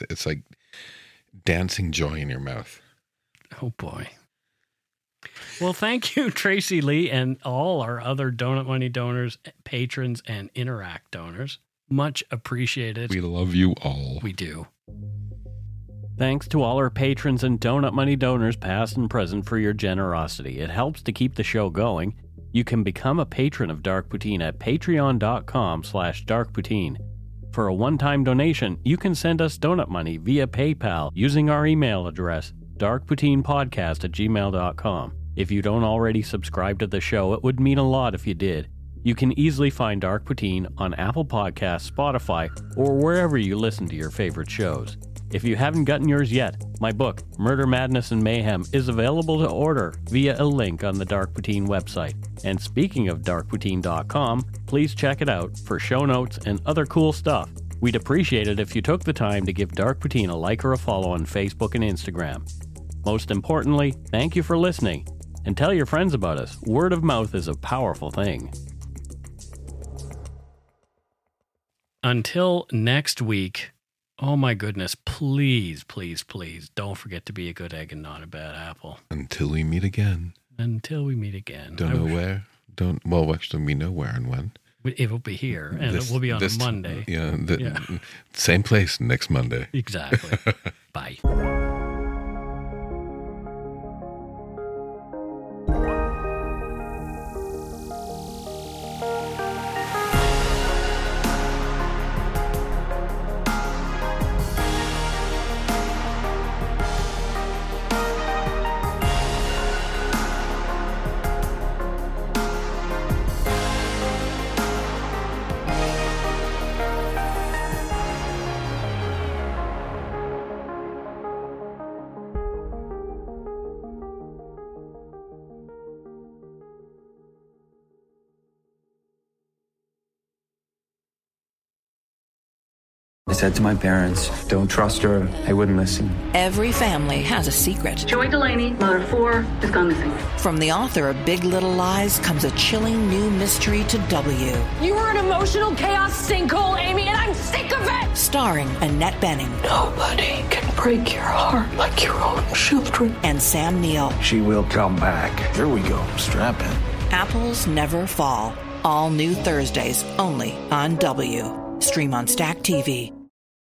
[SPEAKER 2] dancing joy in your mouth.
[SPEAKER 1] Oh boy. Well, thank you, Tracy Lee, and all our other Donut Money donors, patrons, and Interact donors. Much appreciated.
[SPEAKER 2] We love you all.
[SPEAKER 1] We do. Thanks to all our patrons and Donut Money donors, past and present, for your generosity. It helps to keep the show going. You can become a patron of Dark Poutine at patreon.com/darkpoutine. For a one-time donation, you can send us donut money via PayPal using our email address, darkpoutinepodcast@gmail.com. If you don't already subscribe to the show, it would mean a lot if you did. You can easily find Dark Poutine on Apple Podcasts, Spotify, or wherever you listen to your favorite shows. If you haven't gotten yours yet, my book, Murder, Madness, and Mayhem, is available to order via a link on the Dark Poutine website. And speaking of darkpoutine.com, please check it out for show notes and other cool stuff. We'd appreciate it if you took the time to give Dark Poutine a like or a follow on Facebook and Instagram. Most importantly, thank you for listening, and tell your friends about us. Word of mouth is a powerful thing. Until next week, oh my goodness, please, please, please don't forget to be a good egg and not a bad apple.
[SPEAKER 2] Until we meet again.
[SPEAKER 1] Until we meet again.
[SPEAKER 2] Don't know where. Well, actually, we know where and when.
[SPEAKER 1] It will be here, and it will be on a Monday.
[SPEAKER 2] Same place next Monday.
[SPEAKER 1] Exactly. Bye.
[SPEAKER 11] I said to my parents, don't trust her. They wouldn't listen.
[SPEAKER 12] Every family has a secret.
[SPEAKER 13] Joy Delaney, mother of 4, has gone missing.
[SPEAKER 12] From the author of Big Little Lies comes a chilling new mystery to W.
[SPEAKER 14] You were an emotional chaos sinkhole, Amy, and I'm sick of it!
[SPEAKER 12] Starring Annette Bening.
[SPEAKER 14] Nobody can break your heart like your own children.
[SPEAKER 12] And Sam Neill.
[SPEAKER 15] She will come back. Here we go. Strap in.
[SPEAKER 12] Apples Never Fall. All new Thursdays, only on W. Stream on Stack TV.